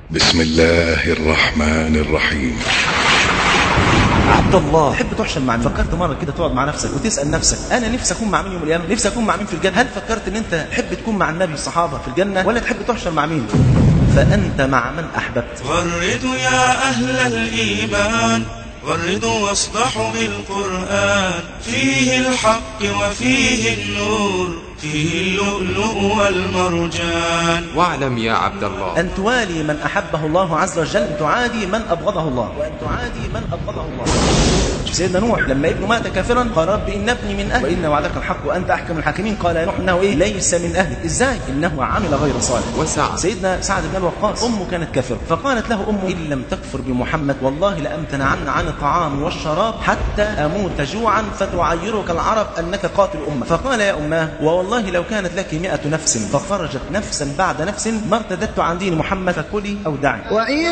بسم الله الرحمن الرحيم. عبد الله، تحب تحشر مع مين؟ فكرت مرة كده تقعد مع نفسك وتسأل نفسك أنا نفسي أكون مع مين يوم القيامة؟ نفسي أكون مع مين في الجنة؟ هل فكرت إن أنت تحب تكون مع النبي الصحابة في الجنة ولا تحب تحشر مع مين؟ فأنت مع من أحببت. غردوا يا أهل الإيمان، غردوا واصدحوا بالقرآن، فيه الحق وفيه النور، فيه اللؤلؤ والمرجان. واعلم يا عبد الله أن توالي من أحبه الله عز وجل، أن تعادي من أبغضه الله، وأن تعادي من أبغضه الله. سيدنا نوح لما ابنه مات كافرا قال رب إن ابني من أهلي وإن وعدك الحق وأنت أحكم الحاكمين. قال يا نوح إنه ليس من أهلك. إزاي؟ إنه عمل غير صالح. وسعد سيدنا سعد بن أبي وقاص أمه كانت كافرة، فقالت له أمه إن لم تكفر بمحمد والله لأمتنعن عن الطعام والشراب حتى أموت جوعا فتعيرك العرب أنك قاتل أمة. فقال يا أماه والله لو كانت لك 100 نفس فخرجت نفسا بعد نفس ما ارتدت عن دين محمد فكلي أو دعي. وإن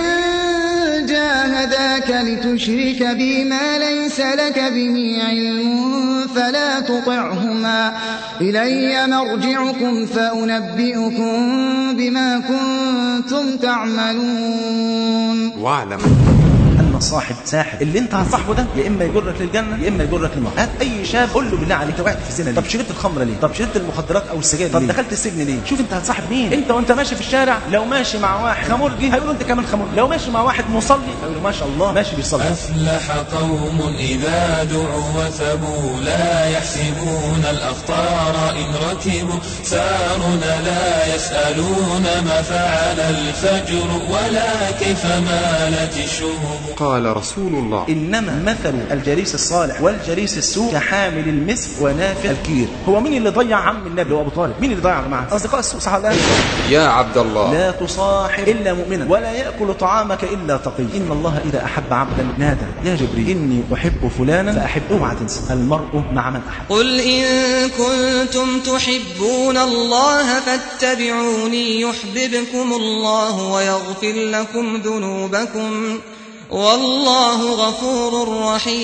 جاهداك لتشرك بي ما ليس لك به علم فلا تطعهما، إلي مرجعكم فأنبئكم بما كنتم تعملون. واعلم أن الصاحب ساحب، اللي انت هتصاحبه ده يا إما يجرك للجنة يا إما يجرك للنار. هات أي شاب قول له بالله عليك وقعت في الزنا ليه؟ طب شربت الخمرة ليه؟ طب شربت المخدرات أو السجاير ليه؟ طب دخلت السجن ليه؟ شوف انت هتصاحب مين. انت وانت ماشي في الشارع لو ماشي مع واحد خمرجي هيقولوا انت كمان خمرجي، لو ماشي مع واحد مصلي هيقولوا ما شاء الله ماشي بيصلي. أفلح قوم إذا دعوا وثبوا، لا يحسبون الأخطار إن ركبوا، سارنا لا يسألون ما فعل الفجر ولا كيف مالت الشهب. قال رسول الله إنما مثل الجليس الصالح والجليس السوء كحامل المسك ونافخ الكير. هو مين اللي ضيع عم النبي وأبو طالب؟ مين اللي ضيع يا جماعة؟ أصدقاء السوء صح ولا لا؟ يا عبد الله لا تصاحب إلا مؤمنا ولا يأكل طعامك إلا تقي. إن الله إذا أحب عبدا نادى يا جبريل إني أحب فلانا فأحبه. اوعى تنسى المرء مع من أحب. قل إن كنتم تحبون الله فاتبعوني يحببكم الله ويغفر لكم ذنوبكم والله غفور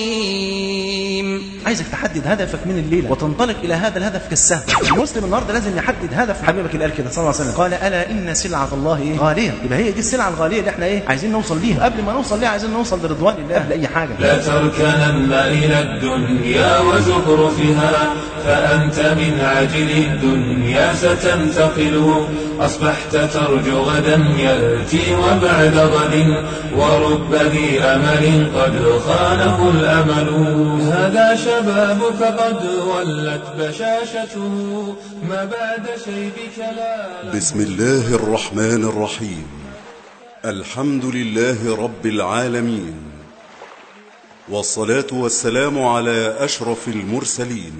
رحيم. عايزك تحدد هدفك من الليلة وتنطلق إلى هذا الهدف كالسهم. المسلم النهارده لازم يحدد هدف. حبيبك اللي قال كده صلى الله عليه وسلم قال ألا إن سلعة الله غالية. يبقى هي دي السلعة الغالية اللي احنا عايزين نوصل ليها. قبل ما نوصل ليها عايزين نوصل لرضوان الله قبل أي حاجة. لا تركنن إلى الدنيا وزخرفها فأنت من عجل الدنيا ستنتقل، أصبحت ترجو غدا يأتي وبعد غد، ورب ذي أمل قد خانه الأمل. هذا شبابك قد ولت بشاشته، ما بعد شيبك لا. بسم الله الرحمن الرحيم. الحمد لله رب العالمين، والصلاة والسلام على أشرف المرسلين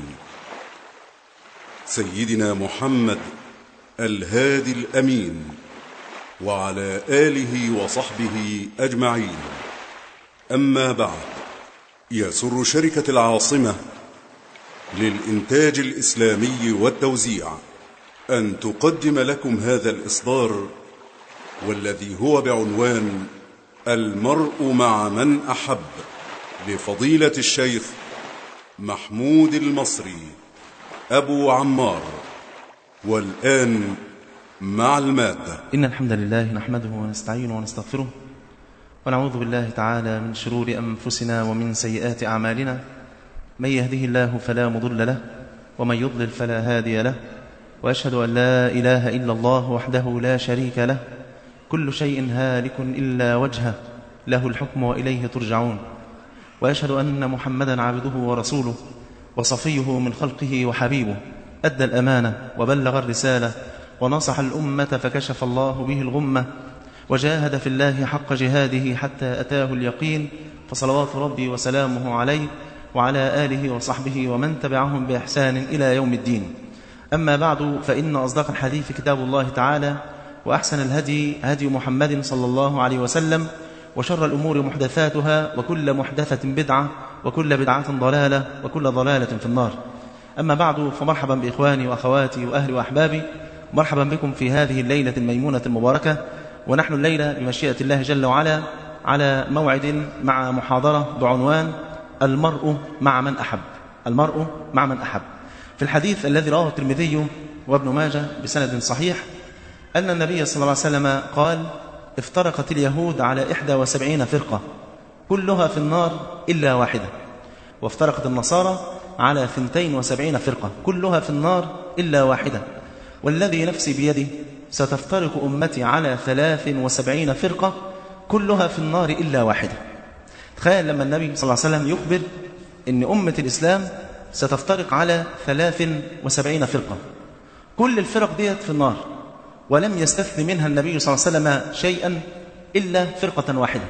سيدنا محمد الهادي الأمين وعلى آله وصحبه أجمعين. أما بعد، يسر شركة العاصمة للإنتاج الإسلامي والتوزيع أن تقدم لكم هذا الإصدار، والذي هو بعنوان المرء مع من أحب، لفضيلة الشيخ محمود المصري أبو عمار. والآن مع المادة. إن الحمد لله نحمده ونستعينه ونستغفره ونعوذ بالله تعالى من شرور أنفسنا ومن سيئات أعمالنا. من يهده الله فلا مضل له ومن يضلل فلا هادي له، وأشهد أن لا إله إلا الله وحده لا شريك له، كل شيء هالك إلا وجهه، له الحكم وإليه ترجعون. وأشهد أن محمدا عبده ورسوله وصفيه من خلقه وحبيبه، أدى الأمانة وبلغ الرسالة ونصح الأمة فكشف الله به الغمة، وجاهد في الله حق جهاده حتى أتاه اليقين، فصلوات ربي وسلامه عليه وعلى آله وصحبه ومن تبعهم بإحسان إلى يوم الدين. أما بعد، فإن أصدق الحديث كتاب الله تعالى، وأحسن الهدي هدي محمد صلى الله عليه وسلم، وشر الأمور محدثاتها، وكل محدثة بدعة، وكل بدعة ضلالة، وكل ضلالة في النار. أما بعد، فمرحبا بإخواني وأخواتي وأهلي وأحبابي، مرحبا بكم في هذه الليلة الميمونة المباركة. ونحن الليلة بمشيئة الله جل وعلا على موعد مع محاضرة بعنوان المرء مع من أحب. المرء مع من أحب. في الحديث الذي رواه الترمذي وابن ماجه بسند صحيح أن النبي صلى الله عليه وسلم قال: افترقت اليهود على 71 فرقة كلها في النار إلا واحدة، وافترقت النصارى على 72 فرقة كلها في النار إلا واحدة، والذي نفسي بيده ستفترق أمتي على 73 فرقة كلها في النار إلا واحدة. تخيل لما النبي صلى الله عليه وسلم يخبر أن أمة الإسلام ستفترق على 73 فرقة، كل الفرق ديت في النار، ولم يستثن منها النبي صلى الله عليه وسلم شيئا إلا فرقة واحدة.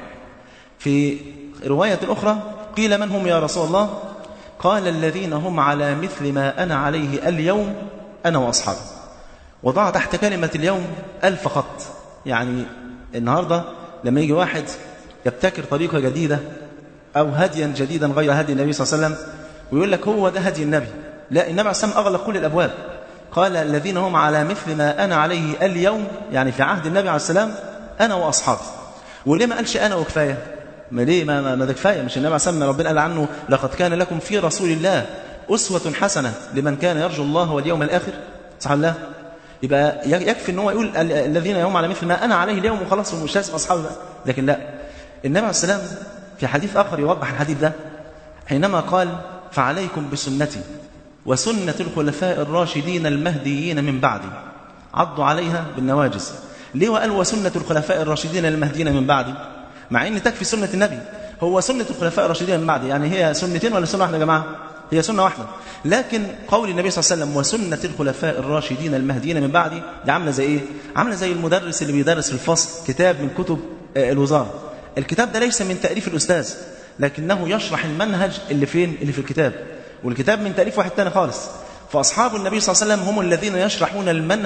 في رواية أخرى قيل من هم يا رسول الله؟ قال الذين هم على مثل ما أنا عليه اليوم أنا وأصحابي. وضع تحت كلمة اليوم ألف خط. يعني النهاردة لما يجي واحد يبتكر طريقة جديدة أو هديا جديدا غير هدي النبي صلى الله عليه وسلم ويقول لك هو ده هدي النبي، لا، النبي عليه الصلاة والسلام أغلق كل الأبواب. قال الذين هم على مثل ما أنا عليه اليوم، يعني في عهد النبي عليه السلام أنا وأصحابي. وليه ما قالش أنا وكفاية؟ ما ليه ما ده كفاية؟ مش النبي عليه السلام ربنا قال عنه لقد كان لكم في رسول الله أسوة حسنة لمن كان يرجو الله واليوم الآخر، صح الله؟ يبقى يكفي ان هو يقول الذين هم على مثل ما أنا عليه اليوم وخلاص ومش لازم أصحابي بقى. لكن لا، النبي عليه السلام في حديث آخر يوضح الحديث ده حينما قال فعليكم بسنتي وسنة الخلفاء الراشدين المهديين من بعدي عضوا عليها بالنواجذ. ليه وقال وسنة الخلفاء الراشدين المهديين من بعدي؟ مع ان تكفي سنة النبي. هو سنة الخلفاء الراشدين من بعدي يعني هي سنتين ولا سنة واحدة يا جماعة؟ هي سنة واحدة. لكن قول النبي صلى الله عليه وسلم وسنة الخلفاء الراشدين المهديين من بعدي دي عاملة زي ايه؟ عاملة زي المدرس اللي بيدرس في الفصل كتاب من كتب الوزارة. الكتاب ده ليس من تأليف الأستاذ، لكنه يشرح المنهج اللي فين؟ اللي في الكتاب، والكتاب من تأليف واحد تاني خالص. فأصحاب النبي صلى الله عليه وسلم هم الذين يشرحون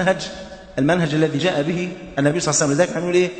المنهج الذي جاء به النبي صلى الله عليه وسلم. لذلك هنقول ايه؟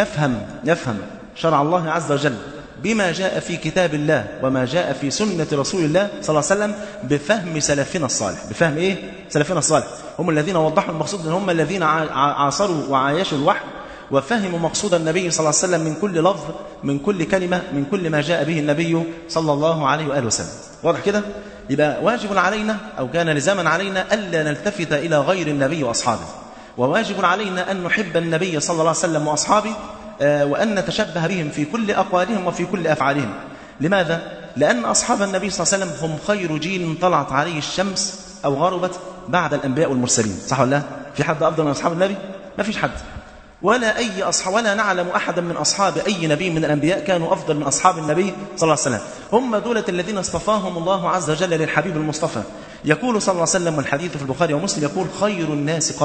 نفهم شرع الله عز وجل بما جاء في كتاب الله وما جاء في سنة رسول الله صلى الله عليه وسلم بفهم سلفنا الصالح. بفهم ايه؟ سلفنا الصالح هم الذين وضحوا المقصود، ان هم الذين عاصروا وعايشوا الوحي وفهموا مقصود النبي صلى الله عليه وسلم من كل لفظ، من كل كلمة، من كل ما جاء به النبي صلى الله عليه وآله وسلم. واضح كده؟ يبقى واجب علينا أو كان لزاما علينا ألا نلتفت إلى غير النبي وأصحابه، وواجب علينا أن نحب النبي صلى الله عليه وسلم وأصحابه وأن نتشبه بهم في كل أقوالهم وفي كل أفعالهم. لماذا؟ لأن أصحاب النبي صلى الله عليه وسلم هم خير جيل طلعت عليه الشمس أو غربت بعد الأنبياء والمرسلين، صح ولا لا؟ في حد أفضل من أصحاب النبي؟ ما فيش حد، ولا نعلم أحدا من أصحاب أي نبي من الأنبياء كانوا أفضل من أصحاب النبي صلى الله عليه وسلم. هم دولة الذين اصطفاهم الله عز وجل للحبيب المصطفى. يقول صلى الله عليه وسلم والحديث في البخاري ومسلم يقول خير الناس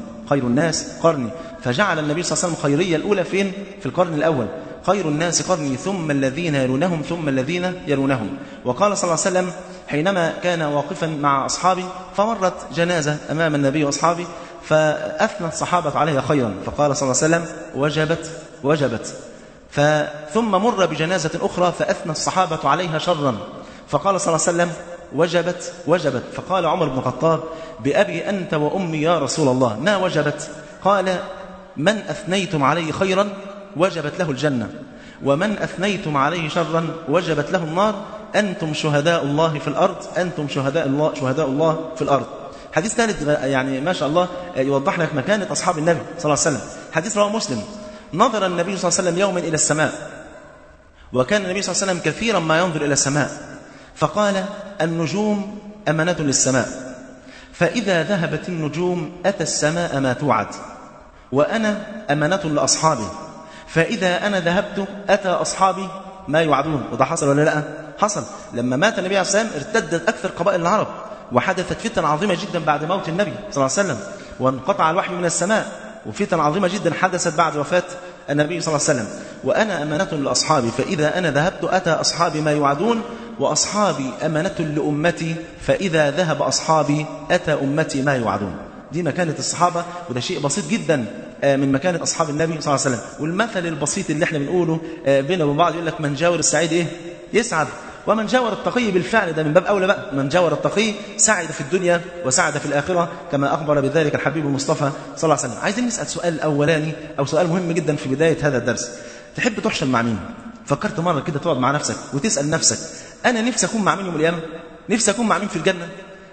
قرني، فجعل النبي صلى الله عليه وسلم خيرية الأولى فين؟ في القرن الأول. خير الناس قرني ثم الذين يلونهم ثم الذين يلونهم. وقال صلى الله عليه وسلم حينما كان واقفا مع أصحابه فمرت جنازة أمام النبي وأصحابه فأثنى الصحابة عليها خيرا، فقال صلى الله عليه وسلم وجبت. ثم مر بجنازة أخرى فأثنى الصحابة عليها شرا، فقال صلى الله عليه وسلم وجبت. فقال عمر بن الخطاب بأبي أنت وأمي يا رسول الله ما وجبت؟ قال من أثنيتم عليه خيرا وجبت له الجنة، ومن أثنيتم عليه شرا وجبت له النار، أنتم شهداء الله في الأرض، أنتم شهداء الله في الأرض. حديث ثالث يعني ما شاء الله يوضح لك مكانة أصحاب النبي صلى الله عليه وسلم. حديث رواه مسلم. نظر النبي صلى الله عليه وسلم يوما إلى السماء، وكان النبي صلى الله عليه وسلم كثيرا ما ينظر إلى السماء، فقال النجوم أمانة للسماء، فإذا ذهبت النجوم أتى السماء ما توعد، وأنا أمانة لأصحابي، فإذا أنا ذهبت أتى أصحابي ما يوعدون. وده حصل ولا لا؟ حصل. لما مات النبي عليه الصلاة والسلام ارتدت أكثر قبائل العرب، وحدثت فتن عظيمة جدا بعد موت النبي صلى الله عليه وسلم، وانقطع الوحي من السماء، وفتن عظيمة جدا حدثت بعد وفاة النبي صلى الله عليه وسلم. وأنا أمانة لأصحابي، فإذا أنا ذهبت أتى أصحابي ما يوعدون، وأصحابي أمانة لأمتي، فإذا ذهب أصحابي أتى أمتي ما يوعدون. دي مكانة الصحابة، وده شيء بسيط جدا من مكانة أصحاب النبي صلى الله عليه وسلم. والمثل البسيط اللي احنا بنقوله بيننا وبين بعض يقول لك من جاور السعيد إيه؟ يسعد، ومن جاور التقي بالفعل ده من باب أولى بقى، من جاور التقي سعد في الدنيا وسعد في الآخرة كما أخبر بذلك الحبيب المصطفى صلى الله عليه وسلم. عايزين نسأل سؤال أولاني أو سؤال مهم جدا في بداية هذا الدرس. تحب تحشر مع مين؟ فكرت مرة كده تقعد مع نفسك وتسأل نفسك أنا نفسي أكون مع مين يوم القيامة؟ نفسي أكون مع مين في الجنة؟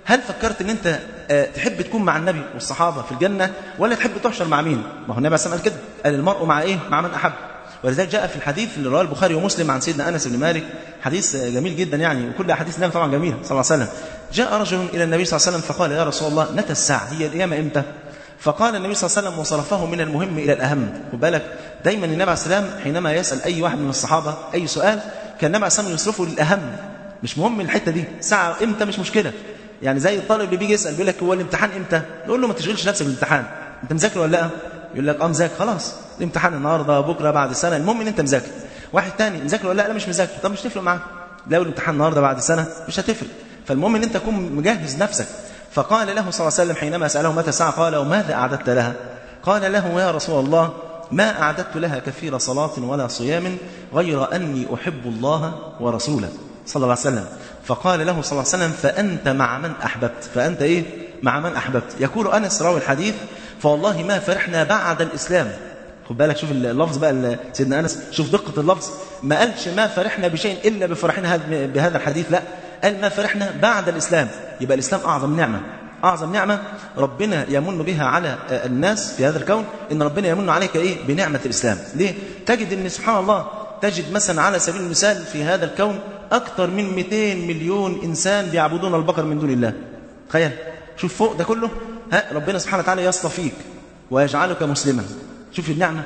هل فكرت ان انت تحب تكون مع النبي والصحابة في الجنة ولا تحب تحشر مع مين؟ ما هو النبي عليه الصلاة والسلام قال كده، قال المرء مع ايه؟ مع من احب. ولذلك جاء في الحديث اللي رواه البخاري ومسلم عن سيدنا أنس بن مالك، حديث جميل جدا يعني، وكل أحاديث النبي طبعا جميلة صلى الله عليه وسلم. جاء رجل إلى النبي صلى الله عليه وسلم فقال يا رسول الله متى الساعة؟ هي القيامة إمتى؟ فقال النبي صلى الله عليه وسلم وصرفه من المهم إلى الأهم. خد بالك دايما النبي عليه السلام حينما يسأل أي واحد من الصحابة أي سؤال كان النبي عليه السلام يصرفه للأهم، مش مهم الحتة دي ساعة إمتى مش مشكلة. يعني زي الطالب اللي بيجي يسأل بيقول لك هو الامتحان إمتى؟ نقول له ما تشغلش نفسك بالامتحان، أنت مذاكر ولا لا؟ يقول لك مذاكر، خلاص الامتحان النهارده بكره بعد سنه، المهم ان انت مذاكر. واحد تاني مذاكر ولا لا؟ مش مذاكر، طب مش تفرق معاك، لو الامتحان النهارده بعد سنه مش هتفرق، فالمهم ان انت تكون مجهز نفسك. فقال له صلى الله عليه وسلم حينما سأله متى الساعه قال وماذا أعددت لها؟ قال له يا رسول الله ما أعددت لها كثير صلاة ولا صيام غير أني أحب الله ورسوله صلى الله عليه وسلم. فقال له صلى الله عليه وسلم فأنت مع من أحببت. فأنت إيه؟ مع من أحببت. يقول أنس راوي الحديث فوالله ما فرحنا بعد الإسلام. خد بالك شوف اللفظ بقى سيدنا أنس، شوف دقة اللفظ، ما قالش ما فرحنا بشيء إلا بفرحنا بهذا الحديث، لا قال ما فرحنا بعد الإسلام. يبقى الإسلام أعظم نعمة، أعظم نعمة ربنا يمن بها على الناس في هذا الكون، إن ربنا يمن عليك إيه؟ بنعمة الإسلام. ليه؟ تجد إن سبحان الله تجد مثلا على سبيل المثال في هذا الكون أكثر من 200 مليون إنسان بيعبدون البقر من دون الله. تخيل، شوف فوق ده كله ربنا سبحانه وتعالى يصطفيك ويجعلك مسلما. شوف النعمة،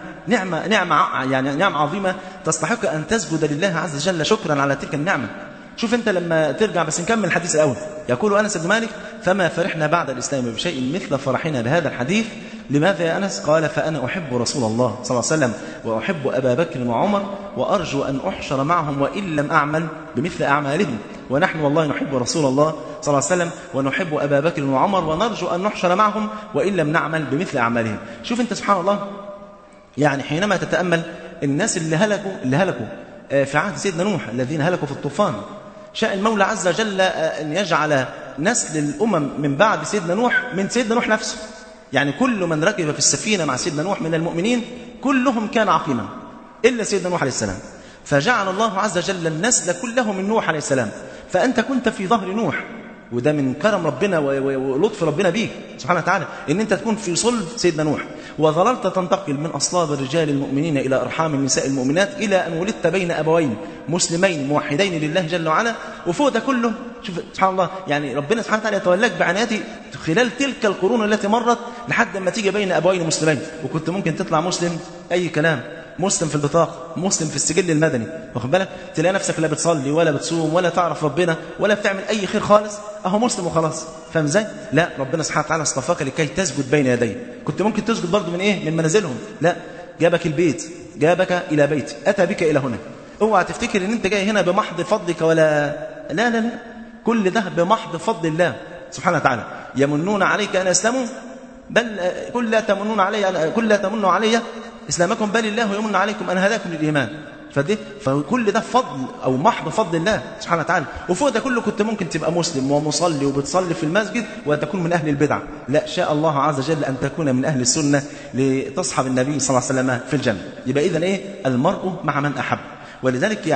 نعمة عظيمة تستحق أن تسجد لله عز وجل شكرا على تلك النعمة. شوف أنت لما ترجع، بس نكمل الحديث الأول. يقول أنس بن مالك فما فرحنا بعد الإسلام بشيء مثل فرحنا بهذا الحديث. لماذا يا أنس؟ قال فأنا أحب رسول الله صلى الله عليه وسلم وأحب أبا بكر وعمر وأرجو أن أحشر معهم وإن لم أعمل بمثل أعمالهم، ونحن والله نحب رسول الله صلى الله عليه وسلم ونحب أبا بكر وعمر ونرجو أن نحشر معهم وإن لم نعمل بمثل أعمالهم. شوف أنت سبحان الله، يعني حينما تتأمل الناس اللي هلكوا في عهد سيدنا نوح، الذين هلكوا في الطوفان، شاء المولى عز وجل أن يجعل نسل الأمم من بعد سيدنا نوح من سيدنا نوح نفسه. يعني كل من ركب في السفينة مع سيدنا نوح من المؤمنين كلهم كان عقيما إلا سيدنا نوح عليه السلام، فجعل الله عز وجل النسل كله من نوح عليه السلام. فأنت كنت في ظهر نوح، وده من كرم ربنا ولطف ربنا بيك سبحانه وتعالى ان انت تكون في صلب سيدنا نوح، وظللت تنتقل من اصلاب الرجال المؤمنين الى ارحام النساء المؤمنات الى ان ولدت بين ابوين مسلمين موحدين لله جل وعلا. وفوق ده كله شوف سبحان الله، يعني ربنا سبحانه وتعالى يتولاك بعنايته خلال تلك القرون التي مرت لحد ما تيجي بين ابوين مسلمين. وكنت ممكن تطلع مسلم اي كلام، مسلم في البطاقة، مسلم في السجل المدني، واخد بالك، تلاقي نفسك لا بتصلي ولا بتصوم ولا تعرف ربنا ولا بتعمل أي خير خالص، أهو مسلم وخلاص. فاهم ازاي؟ لا، ربنا سبحانه وتعالى اصطفاك لكي تسجد بين يديه. كنت ممكن تسجد برضه من إيه؟ من منازلهم، لا، جابك البيت، جابك إلى بيت، أتى بك إلى هنا. اوعى تفتكر إن أنت جاي هنا بمحض فضلك ولا لا لا لا، كل ده بمحض فضل الله سبحانه وتعالى. يمنون عليك أن أسلموا بل كل لا تمنوا علي إسلامكم بل الله يمن عليكم أن هداكم للإيمان. فكل ده فضل أو محض فضل الله سبحانه وتعالى. وفوق ده كله كنت ممكن تبقى مسلم ومصلي وبتصلي في المسجد وتكون من أهل البدع، لا، شاء الله عز وجل أن تكون من أهل السنة لتصحب النبي صلى الله عليه وسلم في الجنة. يبقى إذن إيه؟ المرء مع من أحب. ولذلك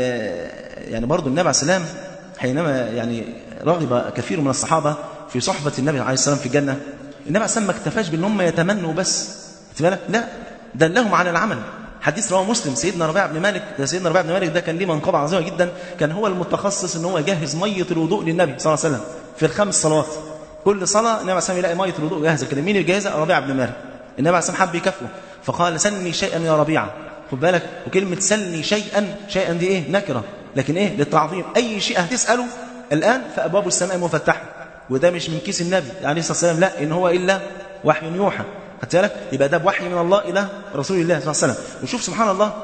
يعني برضو النبي عليه السلام حينما يعني رغب كثير من الصحابة في صحبة النبي عليه السلام في الجنة، النبي عليه السلام ما اكتفاش بأن هم يتمنوا بس، لا، دلهم على العمل. حديث رواه مسلم، سيدنا ربيعة بن مالك ده كان ليه منقبة عظيمة جدا، كان هو المتخصص ان هو يجهز مية الوضوء للنبي صلى الله عليه وسلم في الخمس صلوات. كل صلاة النبي عليه السلام يلاقي مية الوضوء جاهزة كده. مين اللي جاهزها؟ ربيعة بن مالك. النبي عليه السلام حب يكافئه فقال سلني شيئا يا ربيعة. خد بالك، وكلمة سلني شيئا دي ايه؟ نكرة، لكن ايه؟ للتعظيم. اي شيء هتسأله الآن فأبواب السماء مفتحة، وده مش من كيس النبي عليه الصلاة والسلام، لا، إن هو إلا وحي يوحى. خدت بالك؟ يبقى ده بوحي من الله إلى رسول الله صلى الله عليه وسلم. وشوف سبحان الله،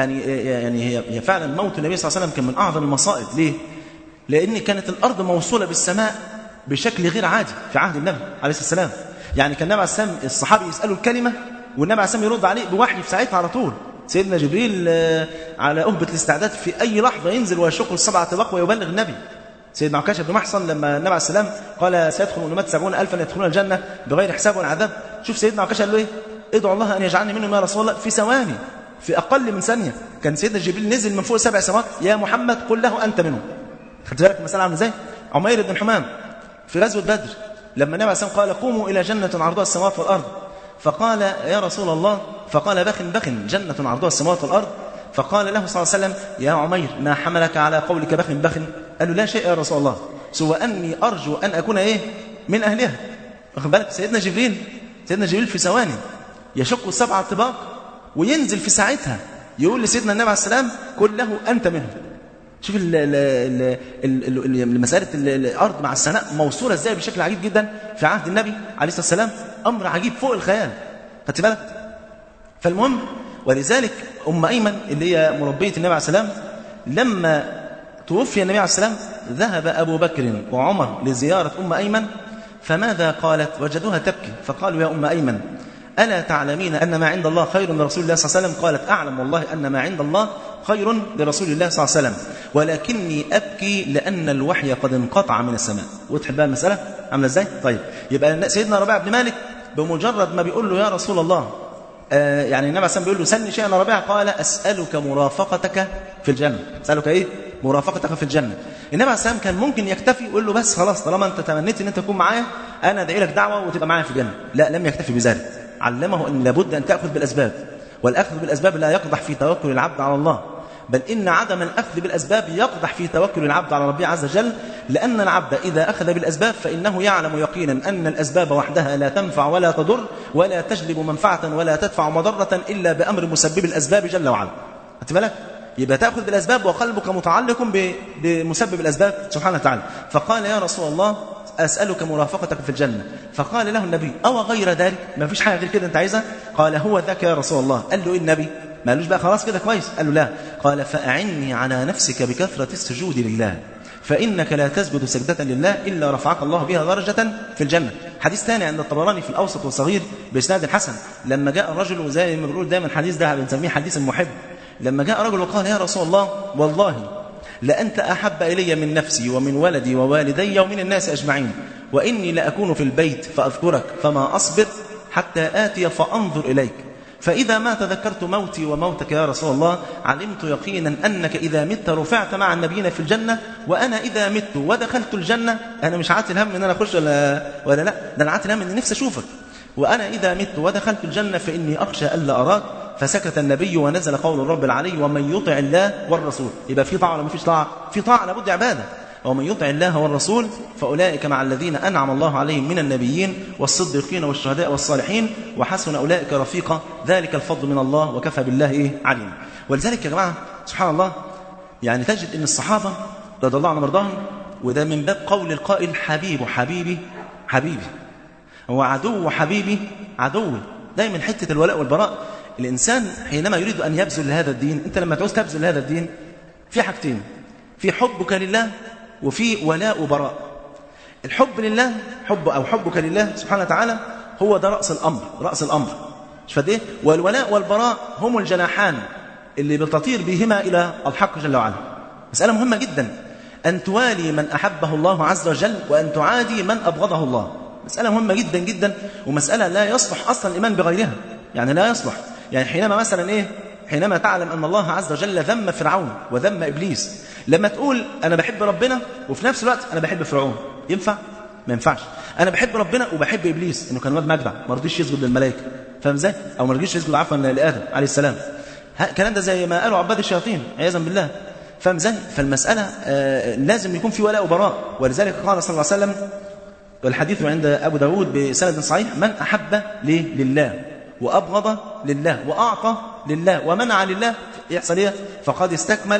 يعني هي فعلا موت النبي صلى الله عليه وسلم كان من أعظم المصائب. ليه؟ لأن كانت الأرض موصولة بالسماء بشكل غير عادي في عهد النبي عليه الصلاة والسلام. يعني كان النبي عليه السلام الصحابي يسألوا الكلمة والنبي عليه السلام يرد عليه بوحي في ساعتها على طول. سيدنا جبريل على أهبة الاستعداد في أي لحظة ينزل ويشق السبع طباق ويبلغ النبي. سيدنا عكاشة بن محصن لما النبي عليه السلام قال سيدخل أمة 70,000 يدخلون الجنة بغير حساب ولا عذاب، شوف سيدنا عكاشة قال له إيه؟ ادعو الله أن يجعلني منهم يا رسول الله. في ثواني، في أقل من ثانية كان سيدنا جبريل نزل من فوق 7 سماوات، يا محمد قل له أنت منهم. خدت بالك المسألة عامله إزاي؟ عمير بن حمام في غزوة بدر لما النبي عليه الصلاة والسلام قال قوموا إلى جنة عرضها السماوات والأرض، فقال يا رسول الله، فقال بخ جنة عرضها السماوات والأرض، فقال له صلى الله عليه وسلم يا عمير ما حملك على قولك بخ؟ قال له لا شيء يا رسول الله سوى أني أرجو أن أكون من أهلها. واخد بالك سيدنا جبريل في ثواني يشق 7 طباق وينزل في ساعتها يقول لسيدنا النبي عليه السلام قل له أنت منه. شوف مسألة الأرض مع السماء موصولة ازاي بشكل عجيب جدا في عهد النبي عليه الصلاة والسلام، أمر عجيب فوق الخيال. خدت بالك؟ فالمهم ولذلك أم أيمن اللي هي مربية النبي عليه السلام لما توفي النبي عليه السلام ذهب أبو بكر وعمر لزيارة أم أيمن، فماذا قالت؟ وجدوها تبكي، فقالوا يا أم أيمن ألا تعلمين أن ما عند الله خير لرسول الله صلى الله عليه وسلم؟ قالت أعلم والله أن ما عند الله خير لرسول الله صلى الله عليه وسلم، ولكني أبكي لأن الوحي قد انقطع من السماء. وتحب بقى المسألة عاملة ازاي؟ طيب يبقى سيدنا ربيعة بن مالك بمجرد ما بيقول له يا رسول الله يعني النبي عليه الصلاة والسلام بيقول له سلني شيئا يا ربيعة، قال أسألك مرافقتك في الجنة. أسألك مرافقتك في الجنة. النبي عليه الصلاة والسلام كان ممكن يكتفي ويقول له بس خلاص طالما أنت تمنيت أن أنت تكون معايا أنا أدعي لك دعوة وتبقى معايا في الجنة. لا، لم يكتفي بذلك، علمه أن لابد أن تأخذ بالأسباب، والأخذ بالأسباب لا يقدح في توكل العبد على الله، بل إن عدم الأخذ بالأسباب يقدح في توكل العبد على ربه عز وجل، لأن العبد إذا أخذ بالأسباب فإنه يعلم يقينا أن الأسباب وحدها لا تنفع ولا تضر ولا تجلب منفعة ولا تدفع مضرة إلا بأمر مسبب الأسباب جل وعلا. خدت بالك؟ يبقى تأخذ بالأسباب وقلبك متعلق بمسبب الأسباب سبحانه وتعالى. فقال يا رسول الله أسألك مرافقتك في الجنة، فقال له النبي أو غير ذلك؟ ما فيش حاجة غير كده أنت عايزها؟ قال هو ذاك يا رسول الله. قال له إيه النبي؟ ما قالوش بقى خلاص كده كويس؟ قال له لا. قال فأعني على نفسك بكثرة السجود لله، فإنك لا تسجد سجدة لله إلا رفعك الله بها درجة في الجنة. حديث ثاني عند الطبراني في الأوسط والصغير بإسناد حسن، لما جاء الرجل وزي ما بنقول دايما الحديث ده بنسميه حديث المحب، لما جاء رجل وقال يا رسول الله والله لأنت أحب إلي من نفسي ومن ولدي ووالدي ومن الناس أجمعين، وإني لأكون في البيت فأذكرك فما أصبر حتى آتي فأنظر إليك، فإذا ما تذكرت موتي وموتك يا رسول الله علمت يقينا أنك إذا مت رفعت مع النبيين في الجنة، وأنا إذا مت ودخلت الجنة أنا مش عاتل هم إن أنا أخش ولا لا، ده أنا عاتل هم إن نفسي أشوفك، وأنا إذا مت ودخلت الجنة فإني أخشى ألا أراك. فسكت النبي ونزل قول الرب العلي ومن يطع الله والرسول. يبقى في طاعة ولا ما فيش طاعة؟ في طاعة لابد عبادة. ومن يطع الله والرسول فأولئك مع الذين أنعم الله عليهم من النبيين والصديقين والشهداء والصالحين وحسن أولئك رفيقا، ذلك الفضل من الله وكفى بالله عليم. ولذلك يا جماعة سبحان الله يعني تجد أن الصحابة رضي الله عنهم وارضاهم، وده من باب قول القائل حبيب حبيبي حبيبي وعدو حبيبي عدوي. دايما حتة الولاء والبراء، الإنسان حينما يريد أن يبذل لهذا الدين، أنت لما تعوز تبذل لهذا الدين في حاجتين، في حبك لله وفي ولاء وبراء. الحب لله حبك لله سبحانه وتعالى هو ده رأس الأمر مش فده. والولاء والبراء هم الجناحان اللي بتطير بهما إلى الحق جل وعلا. مسألة مهمة جدا أن توالي من أحبه الله عز وجل وأن تعادي من أبغضه الله. مسألة مهمة جدا جدا، ومسألة لا يصلح أصلا الإيمان بغيرها، يعني لا يصلح. يعني حينما مثلا حينما تعلم أن الله عز وجل ذم فرعون وذم إبليس، لما تقول أنا بحب ربنا وفي نفس الوقت أنا بحب فرعون، ينفع؟ ما ينفعش. أنا بحب ربنا وبحب إبليس، إنه كان واد مجدع ما رضيش يسجد للملائكة، فاهم ازاي؟ أو ما رضيش يسجد عفوا لآدم عليه السلام. الكلام ده زي ما قالوا عباد الشياطين عياذا بالله، فاهم ازاي؟ فالمسألة لازم يكون في ولاء وبراء. ولذلك قال صلى الله عليه وسلم، والحديث عند أبو داود بسند صحيح، من أحب لله وأبغض لله وأعطى لله ومنع لله يحصل ايه؟ فقد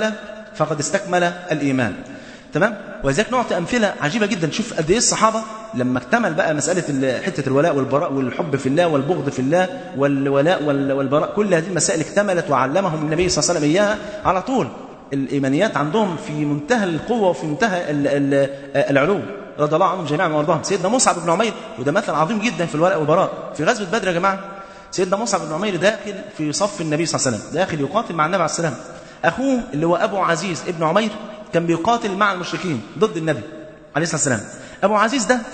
استكمل الإيمان. تمام؟ ولذلك نعطي أمثلة عجيبة جدا. شوف قد ايه الصحابة لما اكتمل بقى مسألة حتة الولاء والبراء والحب في الله والبغض في الله والولاء والبراء، كل هذه المسائل اكتملت وعلمهم النبي صلى الله عليه وسلم إياها على طول. الإيمانيات عندهم في منتهى القوة وفي منتهى العلو رضي الله عنهم جميعا وارضاهم. سيدنا مصعب بن عمير، وده مثل عظيم جدا في الولاء والبراء، في غزوة بدر يا جماعة سيدنا مصعب بن عمير داخل في صف النبي صلى الله عليه وسلم، داخل يقاتل مع النبي عليه السلام. أخوه اللي هو أبو عزيز ابن عمير كان بيقاتل مع المشركين ضد النبي عليه الصلاة والسلام. أبو عزيز ده